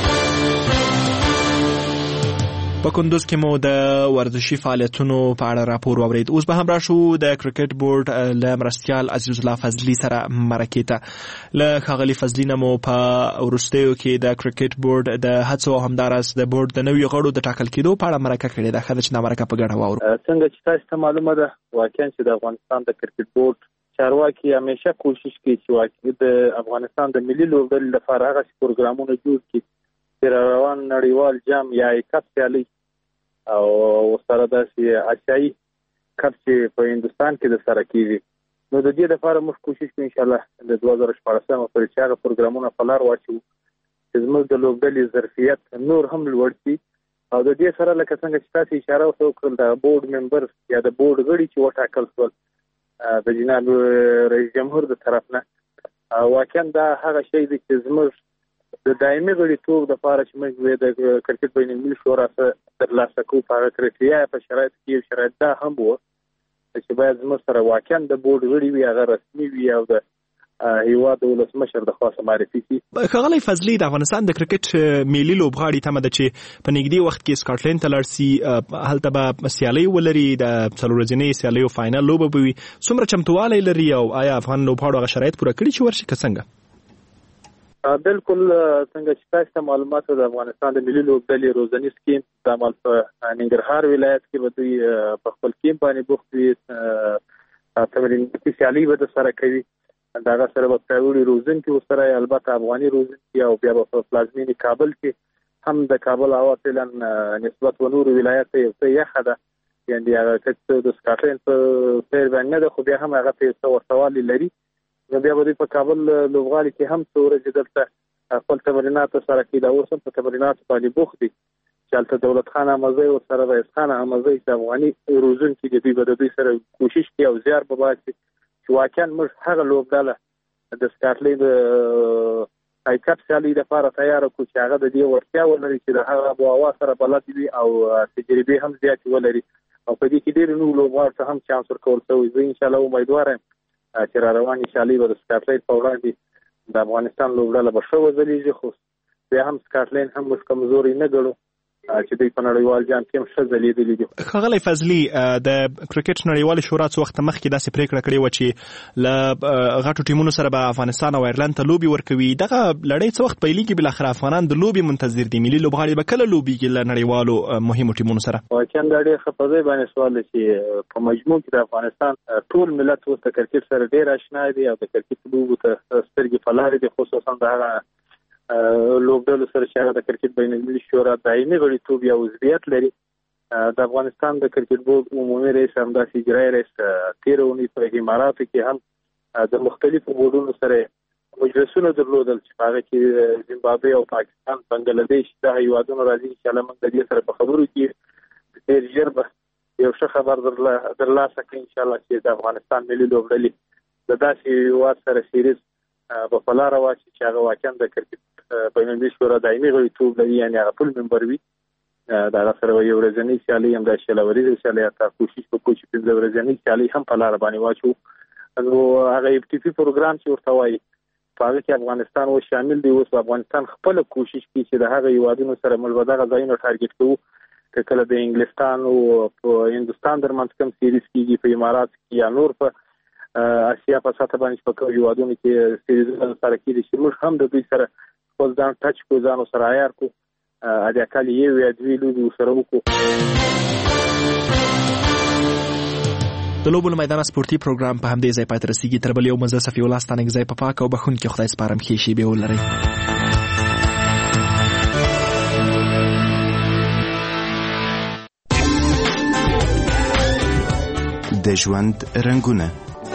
Y: په کندوز کې مو د ورزشي فعالیتونو په اړه راپور واورید. اوس به هم راشو د کرکټ بورډ له مرستیال عزیز الله فضلي سره مرکې ته. له ښاغلي فضلي نه مو په وروستیو کې د کرکټ بورډ د هڅو او همداراز د بورډ د نویو غړو د ټاکل کېدو په اړه مرکه کړې ده. ښه ده چې دا مرکه په ګډه واورو.
J: څنګه چې تاسو ته معلومه ده واقعا چې د افغانستان د کرکټ بورډ چارواکي همیشه کوشش کوي چې واقعي د افغانستان د ملي لوبډلې لپاره هغه پروګرامونه جوړ کړي چې روان نړیوال جام یا کپ سیالي او سره داسې آسیایي کپ چې په هندوستان کې د سره کېږي. نو د دې لپاره موږ کوشش کوو ان شاء الله د دوه زره شپاړسم پورې چې هغه پروګرامونه په لار واچوو چې زموږ د لوبډلې ظرفیت نور هم لوړ شي. او د دې سره لکه څنګه چې تاسو اشاره وکړل د بورډ ممبر یا د بورډ غړي چې وټاکل شول د جناب رئیس جمهور د طرف نه واقعا دا هغه شی دی چې زموږ د دایمي غړیتوب لپاره چې موږ د کرکټ بین المللي شورا سره ترلاسه کوو په هغه کرایټریا په شرایط کې شرایط دا هم وو چې باید زموږ سره واقعا د بورډ غړي وي، هغه رسمي وي او د هیواد د ولسمشر د خاصه معرفي کی.
Y: ښاغلی فضلي د افغانستان د کرکټ ملي لوبغاړي تمه ده چې په نږدې وخت کې سکاټلند ته لاړ شي، هلته به سیالۍ ولري، د څلور ورځنۍ سیالیو فاینل لوبه به وي. څومره چمتووالی لري او آیا افغان لوبغاړو هغه شرایط پوره کړي چې ورشي که څنګه؟
J: بالکل څنګه چې تاسو ته معلومات د افغانستان د ملي لوبډلې روزنیز کیم د عمل په ننګرهار ولایت کې به دوی په خپل کیم باندې بوخت وي. تمریناتي سیالۍ به د سره کوي، دغه سره به پیاوړي روزونکي ورسره البته افغاني روزونکي او بیا به په پلازمینې کابل کې هم د کابل هوا فعلا نسبت و نورو ولایت یو څه یخه ده، یعنې هغه چې د سکاټلند په څېر باندې نه ده، خو بیا هم هغه ته یو څه ورته لري. نو بیا به دوی په کابل لوبغاړي کې هم څو ورځې دلته خپل تمرینات سره کوي. دا اوس هم په تمریناتو باندې بوخت دي چې هلته دولت خان احمدزی ورسره رئیس خان احمدزی چې افغاني روزونکي دي، دوی به د دوی سره کوشش کوي او زیار به باسي چې واقعا موږ هغه لوبډله د سکاټلند هاي کپ سیالۍ لپاره تیار کړو چې هغه د دې وړتیا ولري چې د هغه ابو هوا سره بلد وي او تجربې هم زیاتې ولري او په دې کې ډېر نور لوبغاړو ته هم چانس ورکول شوی. زه انشاءالله امیدوار یم چې را روانې سیالۍ به د سکاټلند په وړاندې د افغانستان لوبډله به ښه وځلیږي، خو بیا هم سکاټلند هم موږ کمزوري نه ګڼو چې دوی په نړیوال جام کې هم ښه ځلېدلي دي.
Y: ښاغلی فضلي، د کرکټ نړیوالې شورا څو وخت مخکې داسې پریکړه کړې وه چې له غټو ټیمونو سره به افغانستان او ایرلند ته لوبې ورکوي. دغه لړۍ څه وخت پیلېږي؟ بالاخره افغانان د لوبې منتظر دي. ملي لوبغاړي به کله لوبېږي له نړیوالو مهمو ټیمونو سره؟
J: واقعا دا ډېر ښه په ځای باندې سوال دی چې په مجموع کې د افغانستان ټول ملت اوس د کرکټ سره ډېر اشنا دي او د کرکټ لوبو ته سترګې په لارې دي، خصوصا د هغه لوبډلو سره چې هغه د کرکټ بین المللي شورا دایمي غړیتوب یا عضویت لري. د افغانستان د کرکټ بورډ عمومي رئیس همداسې اجرایي رئیس تېره اونۍ په اماراتو کې هم د مختلفو بورډونو سره مجلسونه درلودل چې په هغه کې زیمبابوې او پاکستان، بنګلادیش دغه هېوادونه راځي. انشاءالله موږ د دې سره په خبرو کې ډېر ژر به یو ښه خبر درلاسه کړو انشاءالله چې د افغانستان ملي لوبډلې د داسې هېواد سره سیریز په په لاره واچي چې هغه واقعا د کرکټ بین المللي شورا دایمي غړیتوب لري، یعنې هغه ټول ممبر وي. د هغه سره یو ورځنۍ سیالۍ هم د شل ورځې سیالۍ حتی کوشش وکړو چې پنځه ورځنۍ سیالۍ هم په لاره باندې واچو. نو هغه ابتدایي پروګرام چې ورته وایي په هغه کې افغانستان اوس شامل دی. اوس افغانستان خپله کوشش کوي چې د هغه هېوادونو سره موږ به دغه ځایونه ټارګېټ کوو. که کله د انګلستان او په هندوستان درمنځ کوم سیریز کېږي، په امارات کې یا نور په اسیا په سطح باندې په کوم هېوادونو کې سیریزونه سره کېږي چې موږ هم د دوی سره خپل ځان ټچ کړو، ځان ورسره عیار کړو، حداقل یو یا دوې لوبې ورسره وکړو.
Y: د لوبو له میدانه سپورتي پروګرام په همدې ځای پای ته رسیږي. تر بل یو مزه صفي الله ستانک ځای په پاک او بخښونکي خدای سپارم. ښې شېبې ولرئ.
K: د ژوند رنګونه.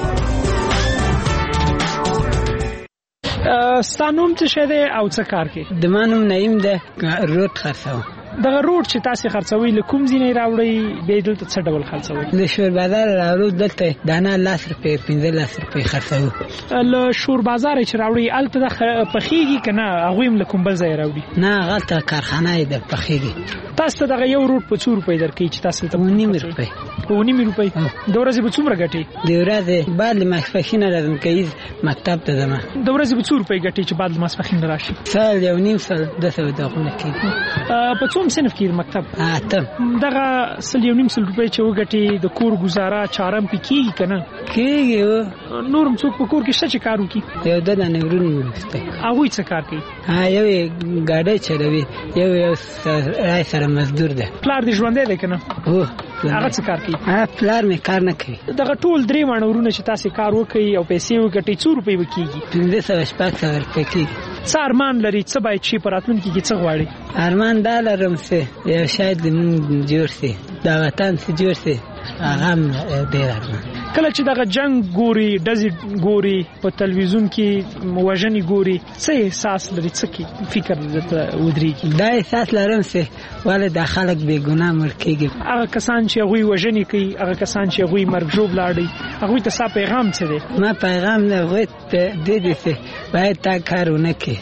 L: ستا نوم څه شی دی او څه کار کوې؟
M: د ما نوم نعیم دی، روډ خرڅوم.
L: دغه روډ چې تاسې خرڅوئ له کوم ځای نه راوړئ؟ بیا دلته څه ډول خرڅوئ؟
M: له شور بازار راوړو، دلته دانه لس روپۍ پنځه لس روپۍ خرڅوو.
L: له شور بازار چې راوړئ هلته د پخېږي که نه هغوی هم له کوم بل ځای راوړي؟
M: نه، هغلته کارخانه یې ده، پخېږي.
L: تاسو ته دغه یو روډ په څو روپۍ درکوي چې تاسو ته؟
M: اوه نیمې روپۍ.
L: اوه نیمې روپۍ. د ورځې به څومره ګټې؟
M: د ورځې بعد له ماسپښینه راځم کیز مکتب ته ځم.
L: د ورځې به څو روپۍ ګټې چې بعد له ماسپښین راشي؟
M: سل یو نیم سل دوه سوه دغونه کېږي.
L: په څوم صنف کې مکتب؟
M: اته.
L: دغه سل یو نیم سل روپۍ چې وګټې د کور ګزاره چاره هم پې کېږي که نه؟
M: کېږي.
L: نور هم څوک په کور کې شته چې کار وکړي؟
M: یو دوه دانې ورونه مې وروسته.
L: هغوی څه کار کوي؟
M: یو یې ګاډۍ چلوي، یو یو رای سره مزدور ده.
L: پلار دې ژوندی دی که نه؟
M: هو.
L: هغه څه کار کوي؟
M: پلار مې کار نه کوي.
L: دغه ټول درې واړه ورونه چې تاسې کار وکړئ او پیسې وګټئ څو روپۍ به کېږي؟
M: پنځه سوه شپږ سوه روپۍ کېږي.
L: څه ارمان لري؟ څه باید شي په راتلونکي کې؟ څه غواړي؟
M: ارمان دا لرم چې یو شاید زمونږ جوړ شي، دا وطن چې جوړ شي، هغه هم ډېر ارمان.
L: کله چې دغه جنگ ګوري، ډزې ګوري، په تلویزیون کې وژنې ګوري، څه احساس لري؟ څه فکر درته ودرېږي؟
M: دا احساس لرم چې ولې دا خلک بې ګناه مړ کېږي.
L: هغه کسان چې هغوی وژنې کوي، هغه کسان چې هغوی مرګ ژوبله اړوي، هغوی ته ستا پیغام څه دی؟
M: ما پیغام نه هغوی ته دې دی چې باید تا کار ونه کړي.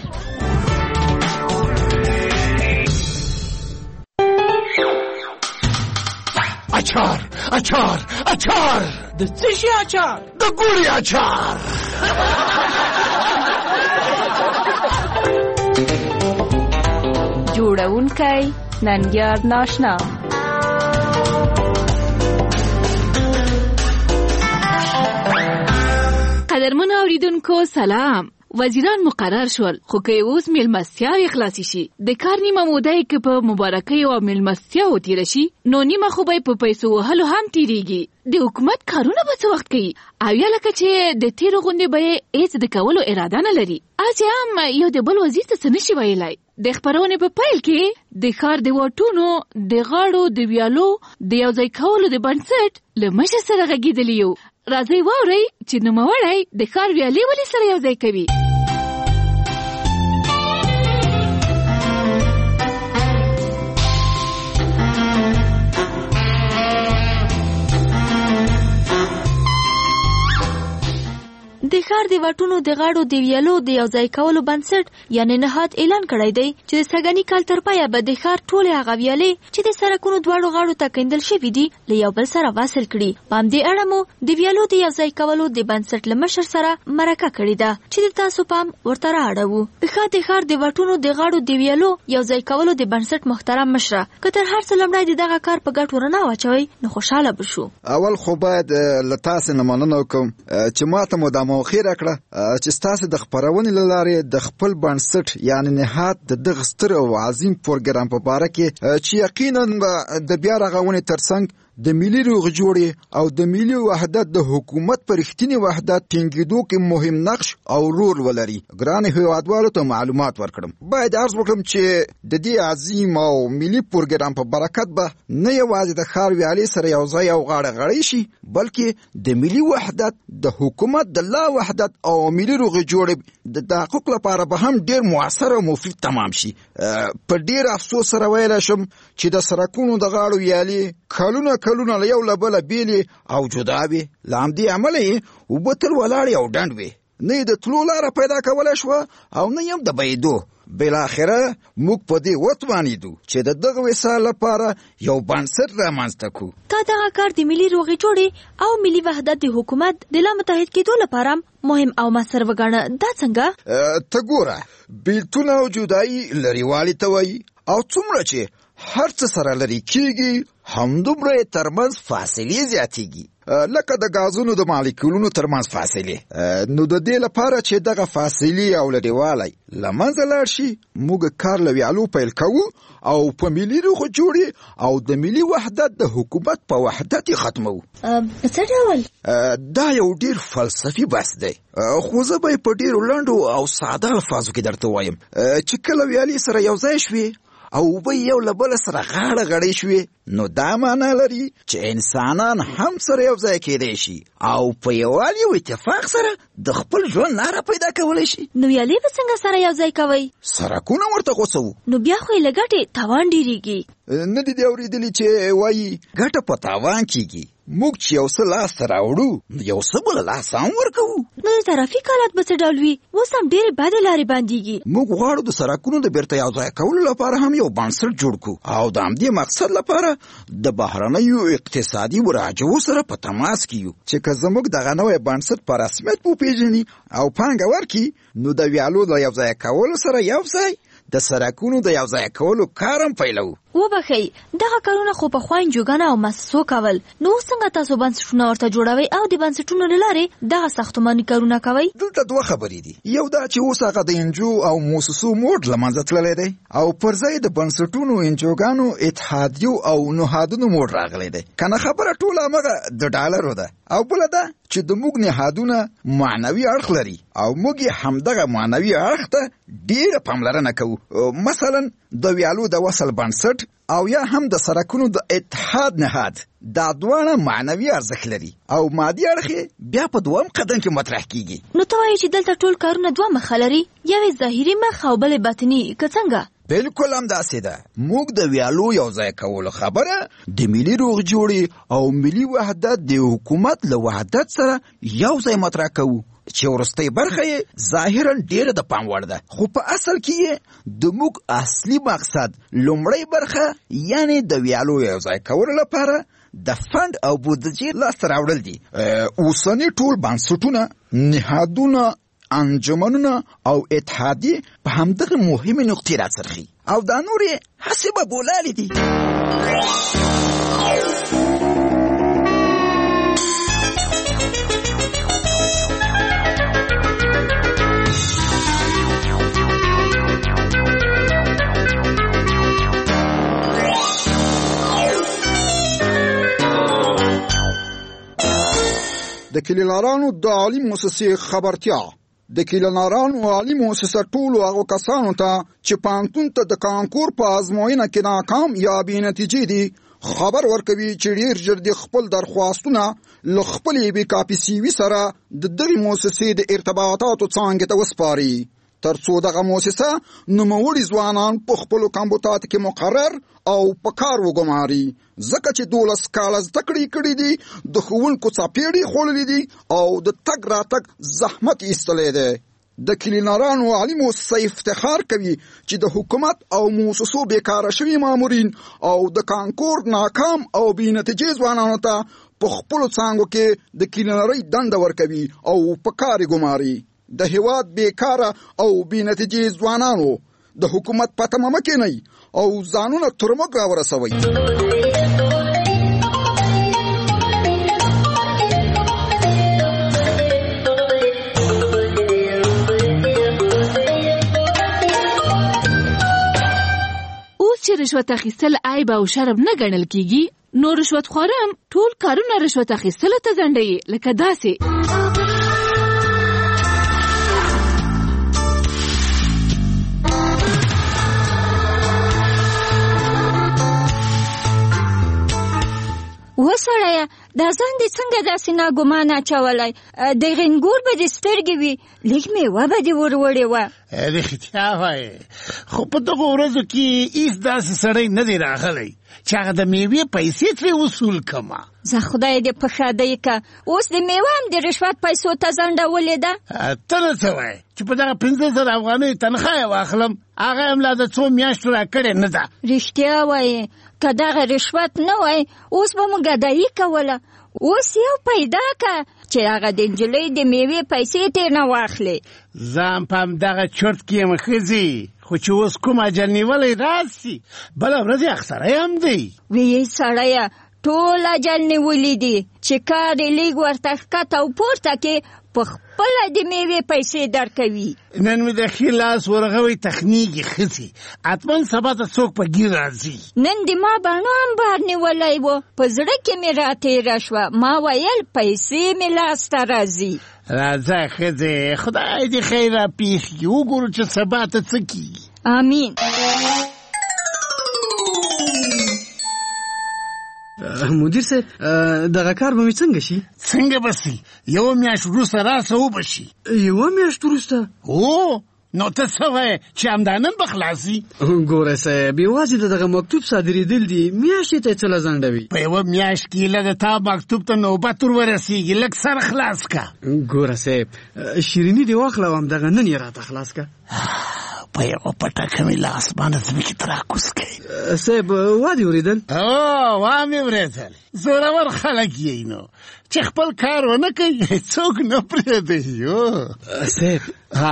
O: اچار اچار اچار.
P: د څه شي اچار؟
O: د ګوړې اچار.
I: جوړونکی ننګیار ناشنا.
Z: قدرمن اوریدونکو سلام. وزیران مقرر شول، خو که اوس میلمستیاوې خلاصې شي، د کار نیمه موده یې که په مبارکیو او میلمستیاوو تېره شي، نو نیمه خو به یې په پیسو وهلو هم تېرېږي. د حکومت کارونه به څه وخت کوي؟ او یا لکه چې د تېرو غوندې به یې هېڅ د کولو اراده نه لري. هسې هم یو د بل وزیر ته څه نشي ویلی. د خپرونې په پیل کې د ښار د واټونو د غاړو د ویالو د یو ځای کولو د بنسټ له مشر سره غږېدلي یو. راځئ واورئ چې نوموړی د ښار ویالې ولې سره یو ځای کوي. د
G: د ښار د واټونو د غاړو د ویالو د یو ځای کولو بنسټ یعنی نهاد اعلان کړی دی چې د سږني کال تر پایه به د ښار ټولې هغه ویالې چې د سړکونو دواړو غاړو ته کیندل شوي دي له یو بل سره وصل کړي. په همدې اړه مو د ویالو د یو ځای کولو د بنسټ له مشر سره مرکه کړې ده چې د تاسو پام ورته رااړوو. ښه د ښار د واټونو د غاړو د ویالو یو ځای کولو د بنسټ محترم مشره که تر هر څه لومړی د دغه کار په ګټ ورنه واچوئ نو خوشحاله به شو.
N: اول خو باید له تاسې نه مننه وکړم چې ماته مو دا موقع راکړه چې ستاسې د خپرونې له لارې د خپل بنسټ یعنې نهاد د دغه ستر او عظیم پروګرام په باره کې چې یقینا د بیا رغونې ترڅنګ د ملي روغجوړې او د ملي وحدت د حکومت پر رښتینې وحدت ټینګېدو کې مهم نقش او رول ولري. ګرانو هیوادوالو ته معلومات ورکړم. باید عرض وکړم چې د دې عظیم او ملي پروګرام په برکت به نه یوازې د ښار ویالې سره یو ځای او غاړه غړۍ شي بلکې د ملي وحدت د حکومت د لا وحدت او ملي روغجوړې د تحقق لپاره به هم ډېر مؤثر او مفید تمام شي. په ډېر افسوس سره ویلی شم چې د سړکونو د غاړو ویالې کلونه کلونه له یو له بله بیلې او جدا وي. له همدې امله یې اوبه تل ولاړې او ډنډ وي. نه یې د تلو لاره پیدا کولی شوه او نه یې هم د بهېدو. بالاخره موږ په دې وتوانېدو چې د دغه وصال لپاره یو بنسټ رامنځته کړو.
G: تا دغه کار د ملي روغجوړې او ملي وحدت د حکومت د لا متحد کېدو لپاره مهم او مؤثر وګڼه. دا څنګه؟
N: ته ګوره بیلتون او جدایي لرېوالي ته وایي او څومره چې هر څه سره لرې کېږي همدومره یې ترمنځ فاصلې زیاتېږي لکه د غازونو د مالیکولونو ترمنځ فاصلې. نو د دې لپاره چې دغه فاصلې او لرېوالی له منځه لاړ شي موږ کار له ویالو پیل کوو او په ملي روغجوړې او د ملي وحدت د حکومت په وحدت یې ختموو.
G: په څه ډول؟
N: دا یو ډېر فلسفي بحث دی خو زه به یې په ډېرو لنډو او ساده الفاظو کې درته وایم چې کله ویالې سره یو ځای شوې او اوبه یو له بله سره غاړه غړۍ شوې نو دا معنا لري چې انسانان هم سره یو ځای کېدی شي او په یووالي او اتفاق سره د خپل ژوند لاره پیدا کولی شي.
G: نو ویالې به څنګه سره یو ځای کوئ؟
N: سړکونه ورته غوڅوو.
G: نو بیا خو یې له ګټې تاوان ډېرېږي.
N: نه دي دې اورېدلي چې وایي ګټه په تاوان کېږي. موږ چې یو څه لاسته راوړو یو څه بله لاسه هم ورکوو.
G: نو د ترافیک حالت به څه ډول وي؟ اوس هم ډېرې بدې لارې بندېږي.
N: موږ غواړو د سړکونو د بیرته یو ځای کولو لپاره هم یو بنسټ جوړ کړو او د همدې مقصد لپاره د بهرنیو اقتصادي مراجعو سره په تماس کې یو چې که زموږ دغه نوی بنسټ په رسمیت وپېژني او پانګه ورکړي نو د ویالو د یو ځای کولو سره یو ځای د سړکونو د یو ځای کولو کار هم پیلوو.
G: وبخئ دغه کارونه خو پخوا انجوګانو او مؤسسو کول. نو اوس څنګه تاسو بنسټونه ورته جوړوئ او د بنسټونو له لارې دغه ساختماني کارونه کوئ؟
N: دلته دوه خبرې دي. یو دا چې اوس هغه د انجو او مؤسسو موډ له منځه تللی دی او پر ځای د بنسټونو انجوګانو اتحادیو او نهادونو موډ راغلی دی. که نه خبره ټوله همغه د ډالرو ده. او بله ده چې د موږ نهادونه معنوي اړخ لري او موږ یې همدغه معنوي اړخ ته ډېره پاملرنه کوو. مثلا د ویالو د وصل بنسټ او یا هم د سړکونو د اتحاد نهاد دا دواړه معنوي ارزښت لري او مادي اړخ بیا په دویم قدم کې مطرح کیږي.
G: نو ته وایې چې دلته ټول کارونه دوه مخه لري یو یې ظاهري مخ او بل یې باطني که څنګه؟
N: بالکل همداسې ده. موږ د ویالو یو ځای کولو خبره د ملي روغجوړې او ملي وحدت د حکومت له وحدت سره یو ځای مطرح کوو چې وروستۍ برخه یې ظاهرا ډېره د پام وړ ده خو په اصل کې یې د موږ اصلي مقصد لومړۍ برخه یعنې د ویالو یو ځای کولو لپاره د فند او بودجې لاسته راوړل دي. اوسني ټول بنسټونه نهادونه انجمنونه او اتحادیې په همدغه مهمې نقطې راڅرخي او دا نور یې هسې به بولالې دي.
P: د کلیلارانو د عالي مؤسسې خبرتیا د کلیلارانو عالي مؤسسه ټولو هغو کسانو ته چې پوهنتون ته د کانکور په ازموینه کې ناکام یا بې نتیجې دي خبر ورکوي چې ډېر ژر د خپل درخواستونه له خپلې بې کاپي سي وي سره د دغې مؤسسې د ارتباطاتو څانګې ته وسپاري. ترڅو دغه مؤسسه نوموړي ځوانان په خپلو کمبوتاتو کې مقرر او په کار وګماري، ځکه چې دولس کاله زده کړې کړي دي، د ښوونکو څپېړې خوړلې دي او د تګ راتګ زحمت ایستلی دی. د کلینارانو عالي مؤسسه افتخار کوي چې د حکومت او مؤسسو بیکاره شوي مامورین او د کانکور ناکام او بې نتیجې ځوانانو ته په خپلو څانګو کې د کلینرۍ دنده ورکوي او په کار یې ګماري. د هېواد بیکاره او بې نتیجې ځوانانو د حکومت په تمه مه کینئ او ځانونه تر موږ راورسوئ.
Z: چې رشوت اخیستل عیب او شرم نه ګڼل کیږي، نو رشوت خورم ټول کارونه رشوت اخیستلو ته ځنډوي، لکه داسې
C: وسړیه دا ځان دې څنګه داسې ناګمانه اچولی؟ د غنګور به دې سترګې وي، لږ میوه به دې ور وړې وه.
O: رښتیا وایې، خو په دغو ورځو کې هېڅ داسې سړی نه دی راغلی چې هغه د میوې پیسې ترې وصول کړمه.
C: زه خدای دې په ښادۍ که اوس د میوه هم د رشوت پیسو ته ځنډولې ده.
O: ته نه څه وایې چې په دغه پنځه زره افغانیو تنخواه یې واخلم، هغه هم لا د څو میاشتو راکړې نه ده.
C: رښتیا وایې، که دغه رشوت نه وای اوس به مو ګدایي کوله. اوس یو پیدا که چې هغه د نجلۍ د میوې پیسې ترې نه واخلې.
O: زه هم په همدغه چرت کې یم ښځې، خو چې اوس کوم اجل نیولی راسي بله ورځ یې اخسری هم دی.
C: ویې سړیه، ټول اجل نیولی دي چې کار یې لیږ ورته ښکته او پورته کې په خپله د میوې پیسې درکوي.
O: نن مې د ښي لاس ورغوی تخنیږي ښځې، حتما سبا ته څوک په ګیر راځي.
C: نن د ما باڼه هم بار نیولی و، په زړه کې مې راتېره شوه، ما ویل پیسې مې لاسته راځي.
O: راځه ښځې، خدای دې خیر راپېښ کړي، وګورو چې سبا ته څه کېږي.
C: آمین.
W: مدیر صاحب، دغه کار به مې څنګه شي؟
O: څنګه به شي؟ یوه میاشت وروسته راسه وبه شي.
W: یوه میاشت وروسته؟
O: هو، نو ته څه وایې چې همدا نن به خلاصي؟
W: ګوره صاحب، یوازې د دغه مکتوب صادرېدل دي، میاشتې ته یې څه له ځنډوي؟
O: په یوه میاشت کې له د تا مکتوب ته نوبت ور ورسېږي، لږ سر خلاص که.
W: ګوره صاحب، شیریني دې واخله او همدغه نن یې راته خلاص که.
O: په یوه پټکه مې له اسمانه ځمکې ته راکوز کوي.
W: صاحب، وا دې اورېدل؟
O: او وا مې اورېدل. زورور خلک یې نو چې خپل کار ونه کوي څوک نه پرېږدي.
W: صاحب، ها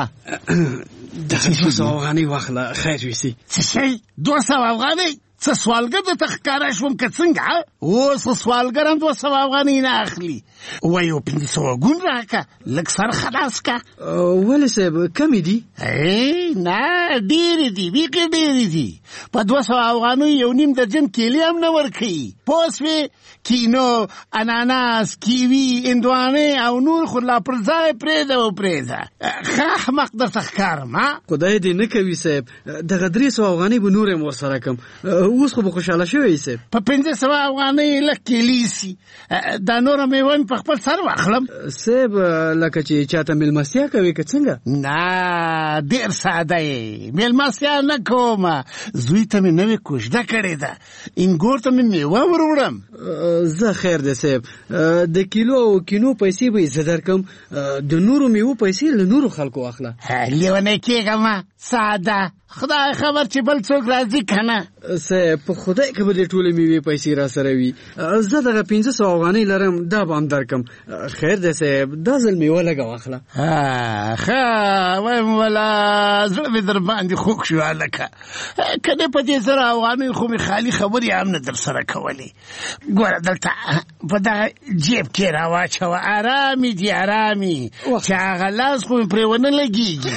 W: دغه دوه سوه افغانۍ واخله، خیر ویسي.
O: څه شی؟ دوه سوه افغانۍ؟ څه سوالګر درته ښکاره شوم که څنګه؟ اوس سوالګر هم دوه سوه افغانۍ نه اخلي. وایي یو پنځه سوه ګون راکړه، لږ سر خلاص که.
W: ولې صاحب، کمې دي؟
O: نه، ډېرې دي، بیخي ډېرې دي. په دوه سوه افغانیو یو نیم درجن کیلې هم نه ورکوي. پوه شوې؟ کینو، اناناس، کیوي، هندوانې او نور خو لا پر ځای پرېږده او پرېږده. ښه احمق درته ښکارم.
W: خدای دې نه کوي صاحب، دغه درې سوه افغانۍ به نور هم ورسره کړم. اوس خو به خوشحاله شوی صاحب.
O: په پنځه سوه افغانۍ لږ کیلې سي، دا نوره میوه مې په خپل سر واخلم.
W: صاحب، لکه چې چاته مېلمستیا کوې که څنګه؟
O: نه، ډېر ساده یې، مېلمستیا نه کومه. زوی ته مې نوې کوژده کړې ده، انګور ته مې میوه ور وړم.
W: زه خیر دی صاحب، د کیلو او کینو پیسې به یې زه درکړم، د نورو میوو پیسې له نورو خلکو واخله.
O: لیونی کېږمه، ساده، خدای خبر چې بل څوک راځي که نه.
W: صاحب، په خدای که به دې ټولې میوې پیسې را سره وي، زه دغه پنځه سوه افغانۍ لرم، دا به هم درکړم. خیر دی صاحب، دا ځل میوه لږه واخله.
O: ښه، وایم ولا زړه مې در باندې خوږ شو هلکه. که نه په دې زره افغانیو خو مې خالي خبرې هم نه در سره کولې. ګوره دلته په دغه جیب کې را واچوه، ارامې دي ارامې، چې هغه لاس خو مې پرې ونه لګېږي.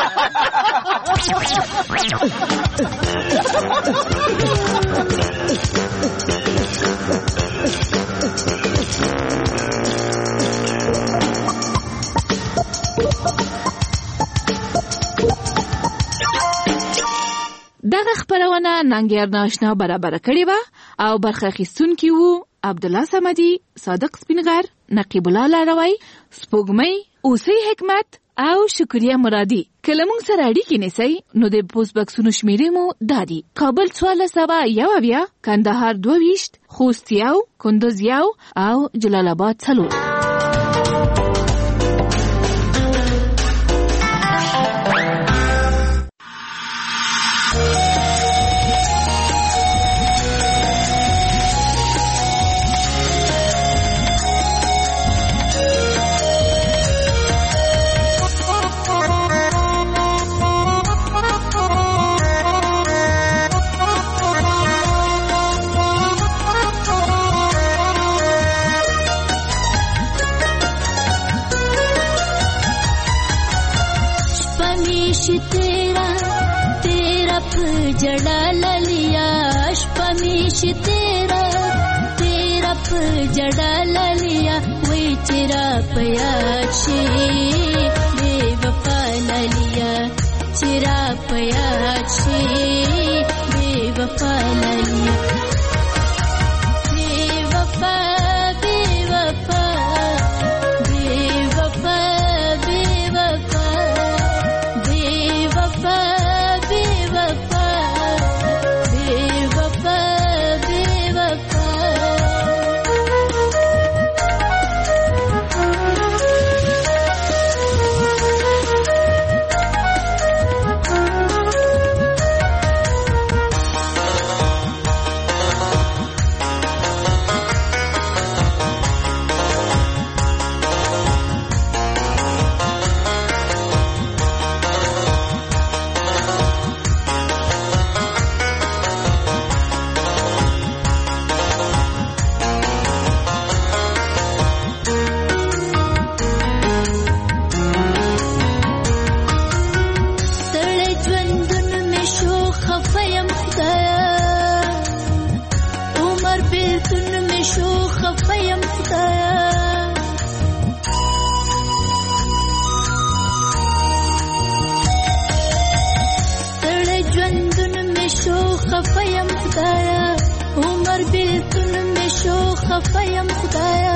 Z: دغه خپرونه ننګیار ناشنا برابر کړې وه او برخه اخیستونکي وو عبدالله صمدي، صادق سپینغر، نقیب الله لاروی، سپوږمۍ، اوسۍ حکمت او شکریا مرادي. کله موږ سره اړیکې نیسئ نو د پوسټ بکسونو شمیرې مو دادي: کابل څوارلس سوه یو اویا، کندهار دوه ویشت، خوست یو، کندوز یو او جلال آباد څلور.
Q: जड़ा ललिया शपमीश तेरा तेरा जड़ा ललिया वे चिरा पयाची बेवफा ललिया चिरा पयाची बेवफा ललिया बेवफा बेवफा बेवफा बेवफा बेवफा खफयम खुदाया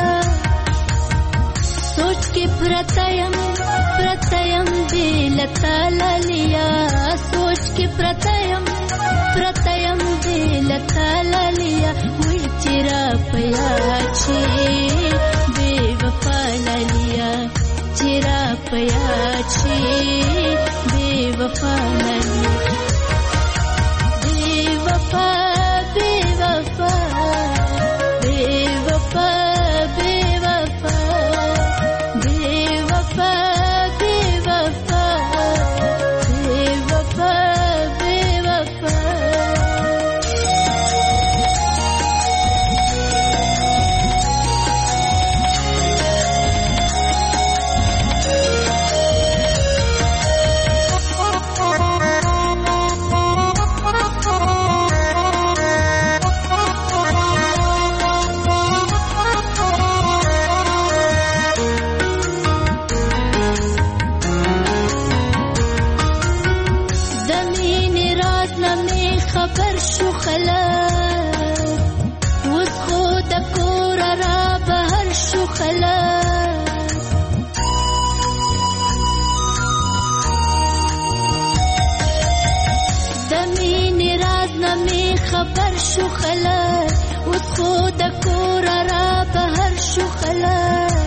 Q: सोच के प्रतयम प्रतयम दिलता लिया सोच के प्रतयम प्रतयम दिलता लिया वही चिरा पयाची बेवफा लिया चिरा पयाची बेवफा लिया बेवफा बेवफा बेवफा बेवफा बेवफा बेवफा बेवफा बेवफा خبر شو خلاص وخود کور را بهر شو خلاص دمین راز نمی خبر شو خلاص وخود کور را بهر شو خلاص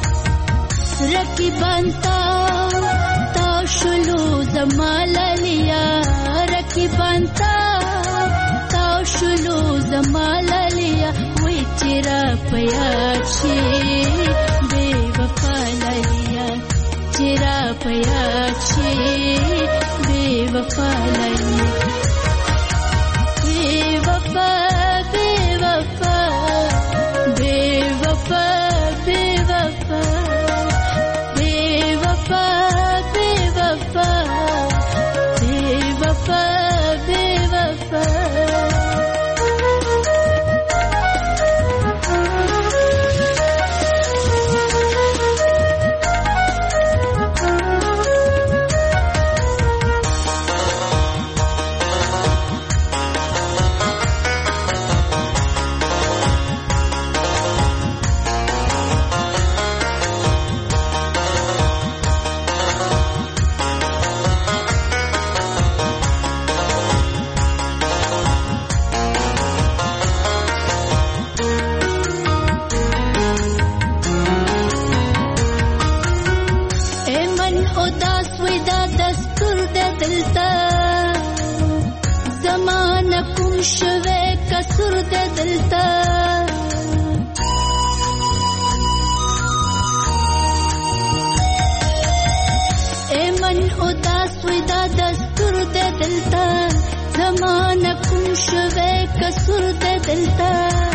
Q: رکیبان تا تا شلو زمال لیا رکیبان تا شلو زمال لیا وی چرا پیاچی بے وفا لیا چرا پیاچی بے وفا لیا بے وفا بے وفا بے وفا بے وفا بے وفا بے وفا بے وفا بے وفا قصور د دلتا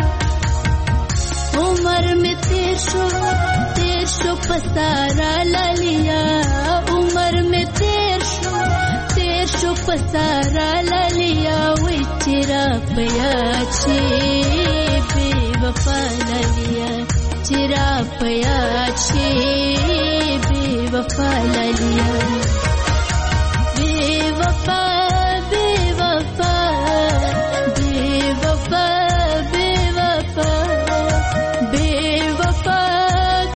Q: عمر می تیر شو تیر شو پسارا لالیا عمر می تیر شو تیر شو پسارا لالیا وی چرا پیاد شي بے وفا لالیا چرا پیاد شي بے وفا لالیا بے وفا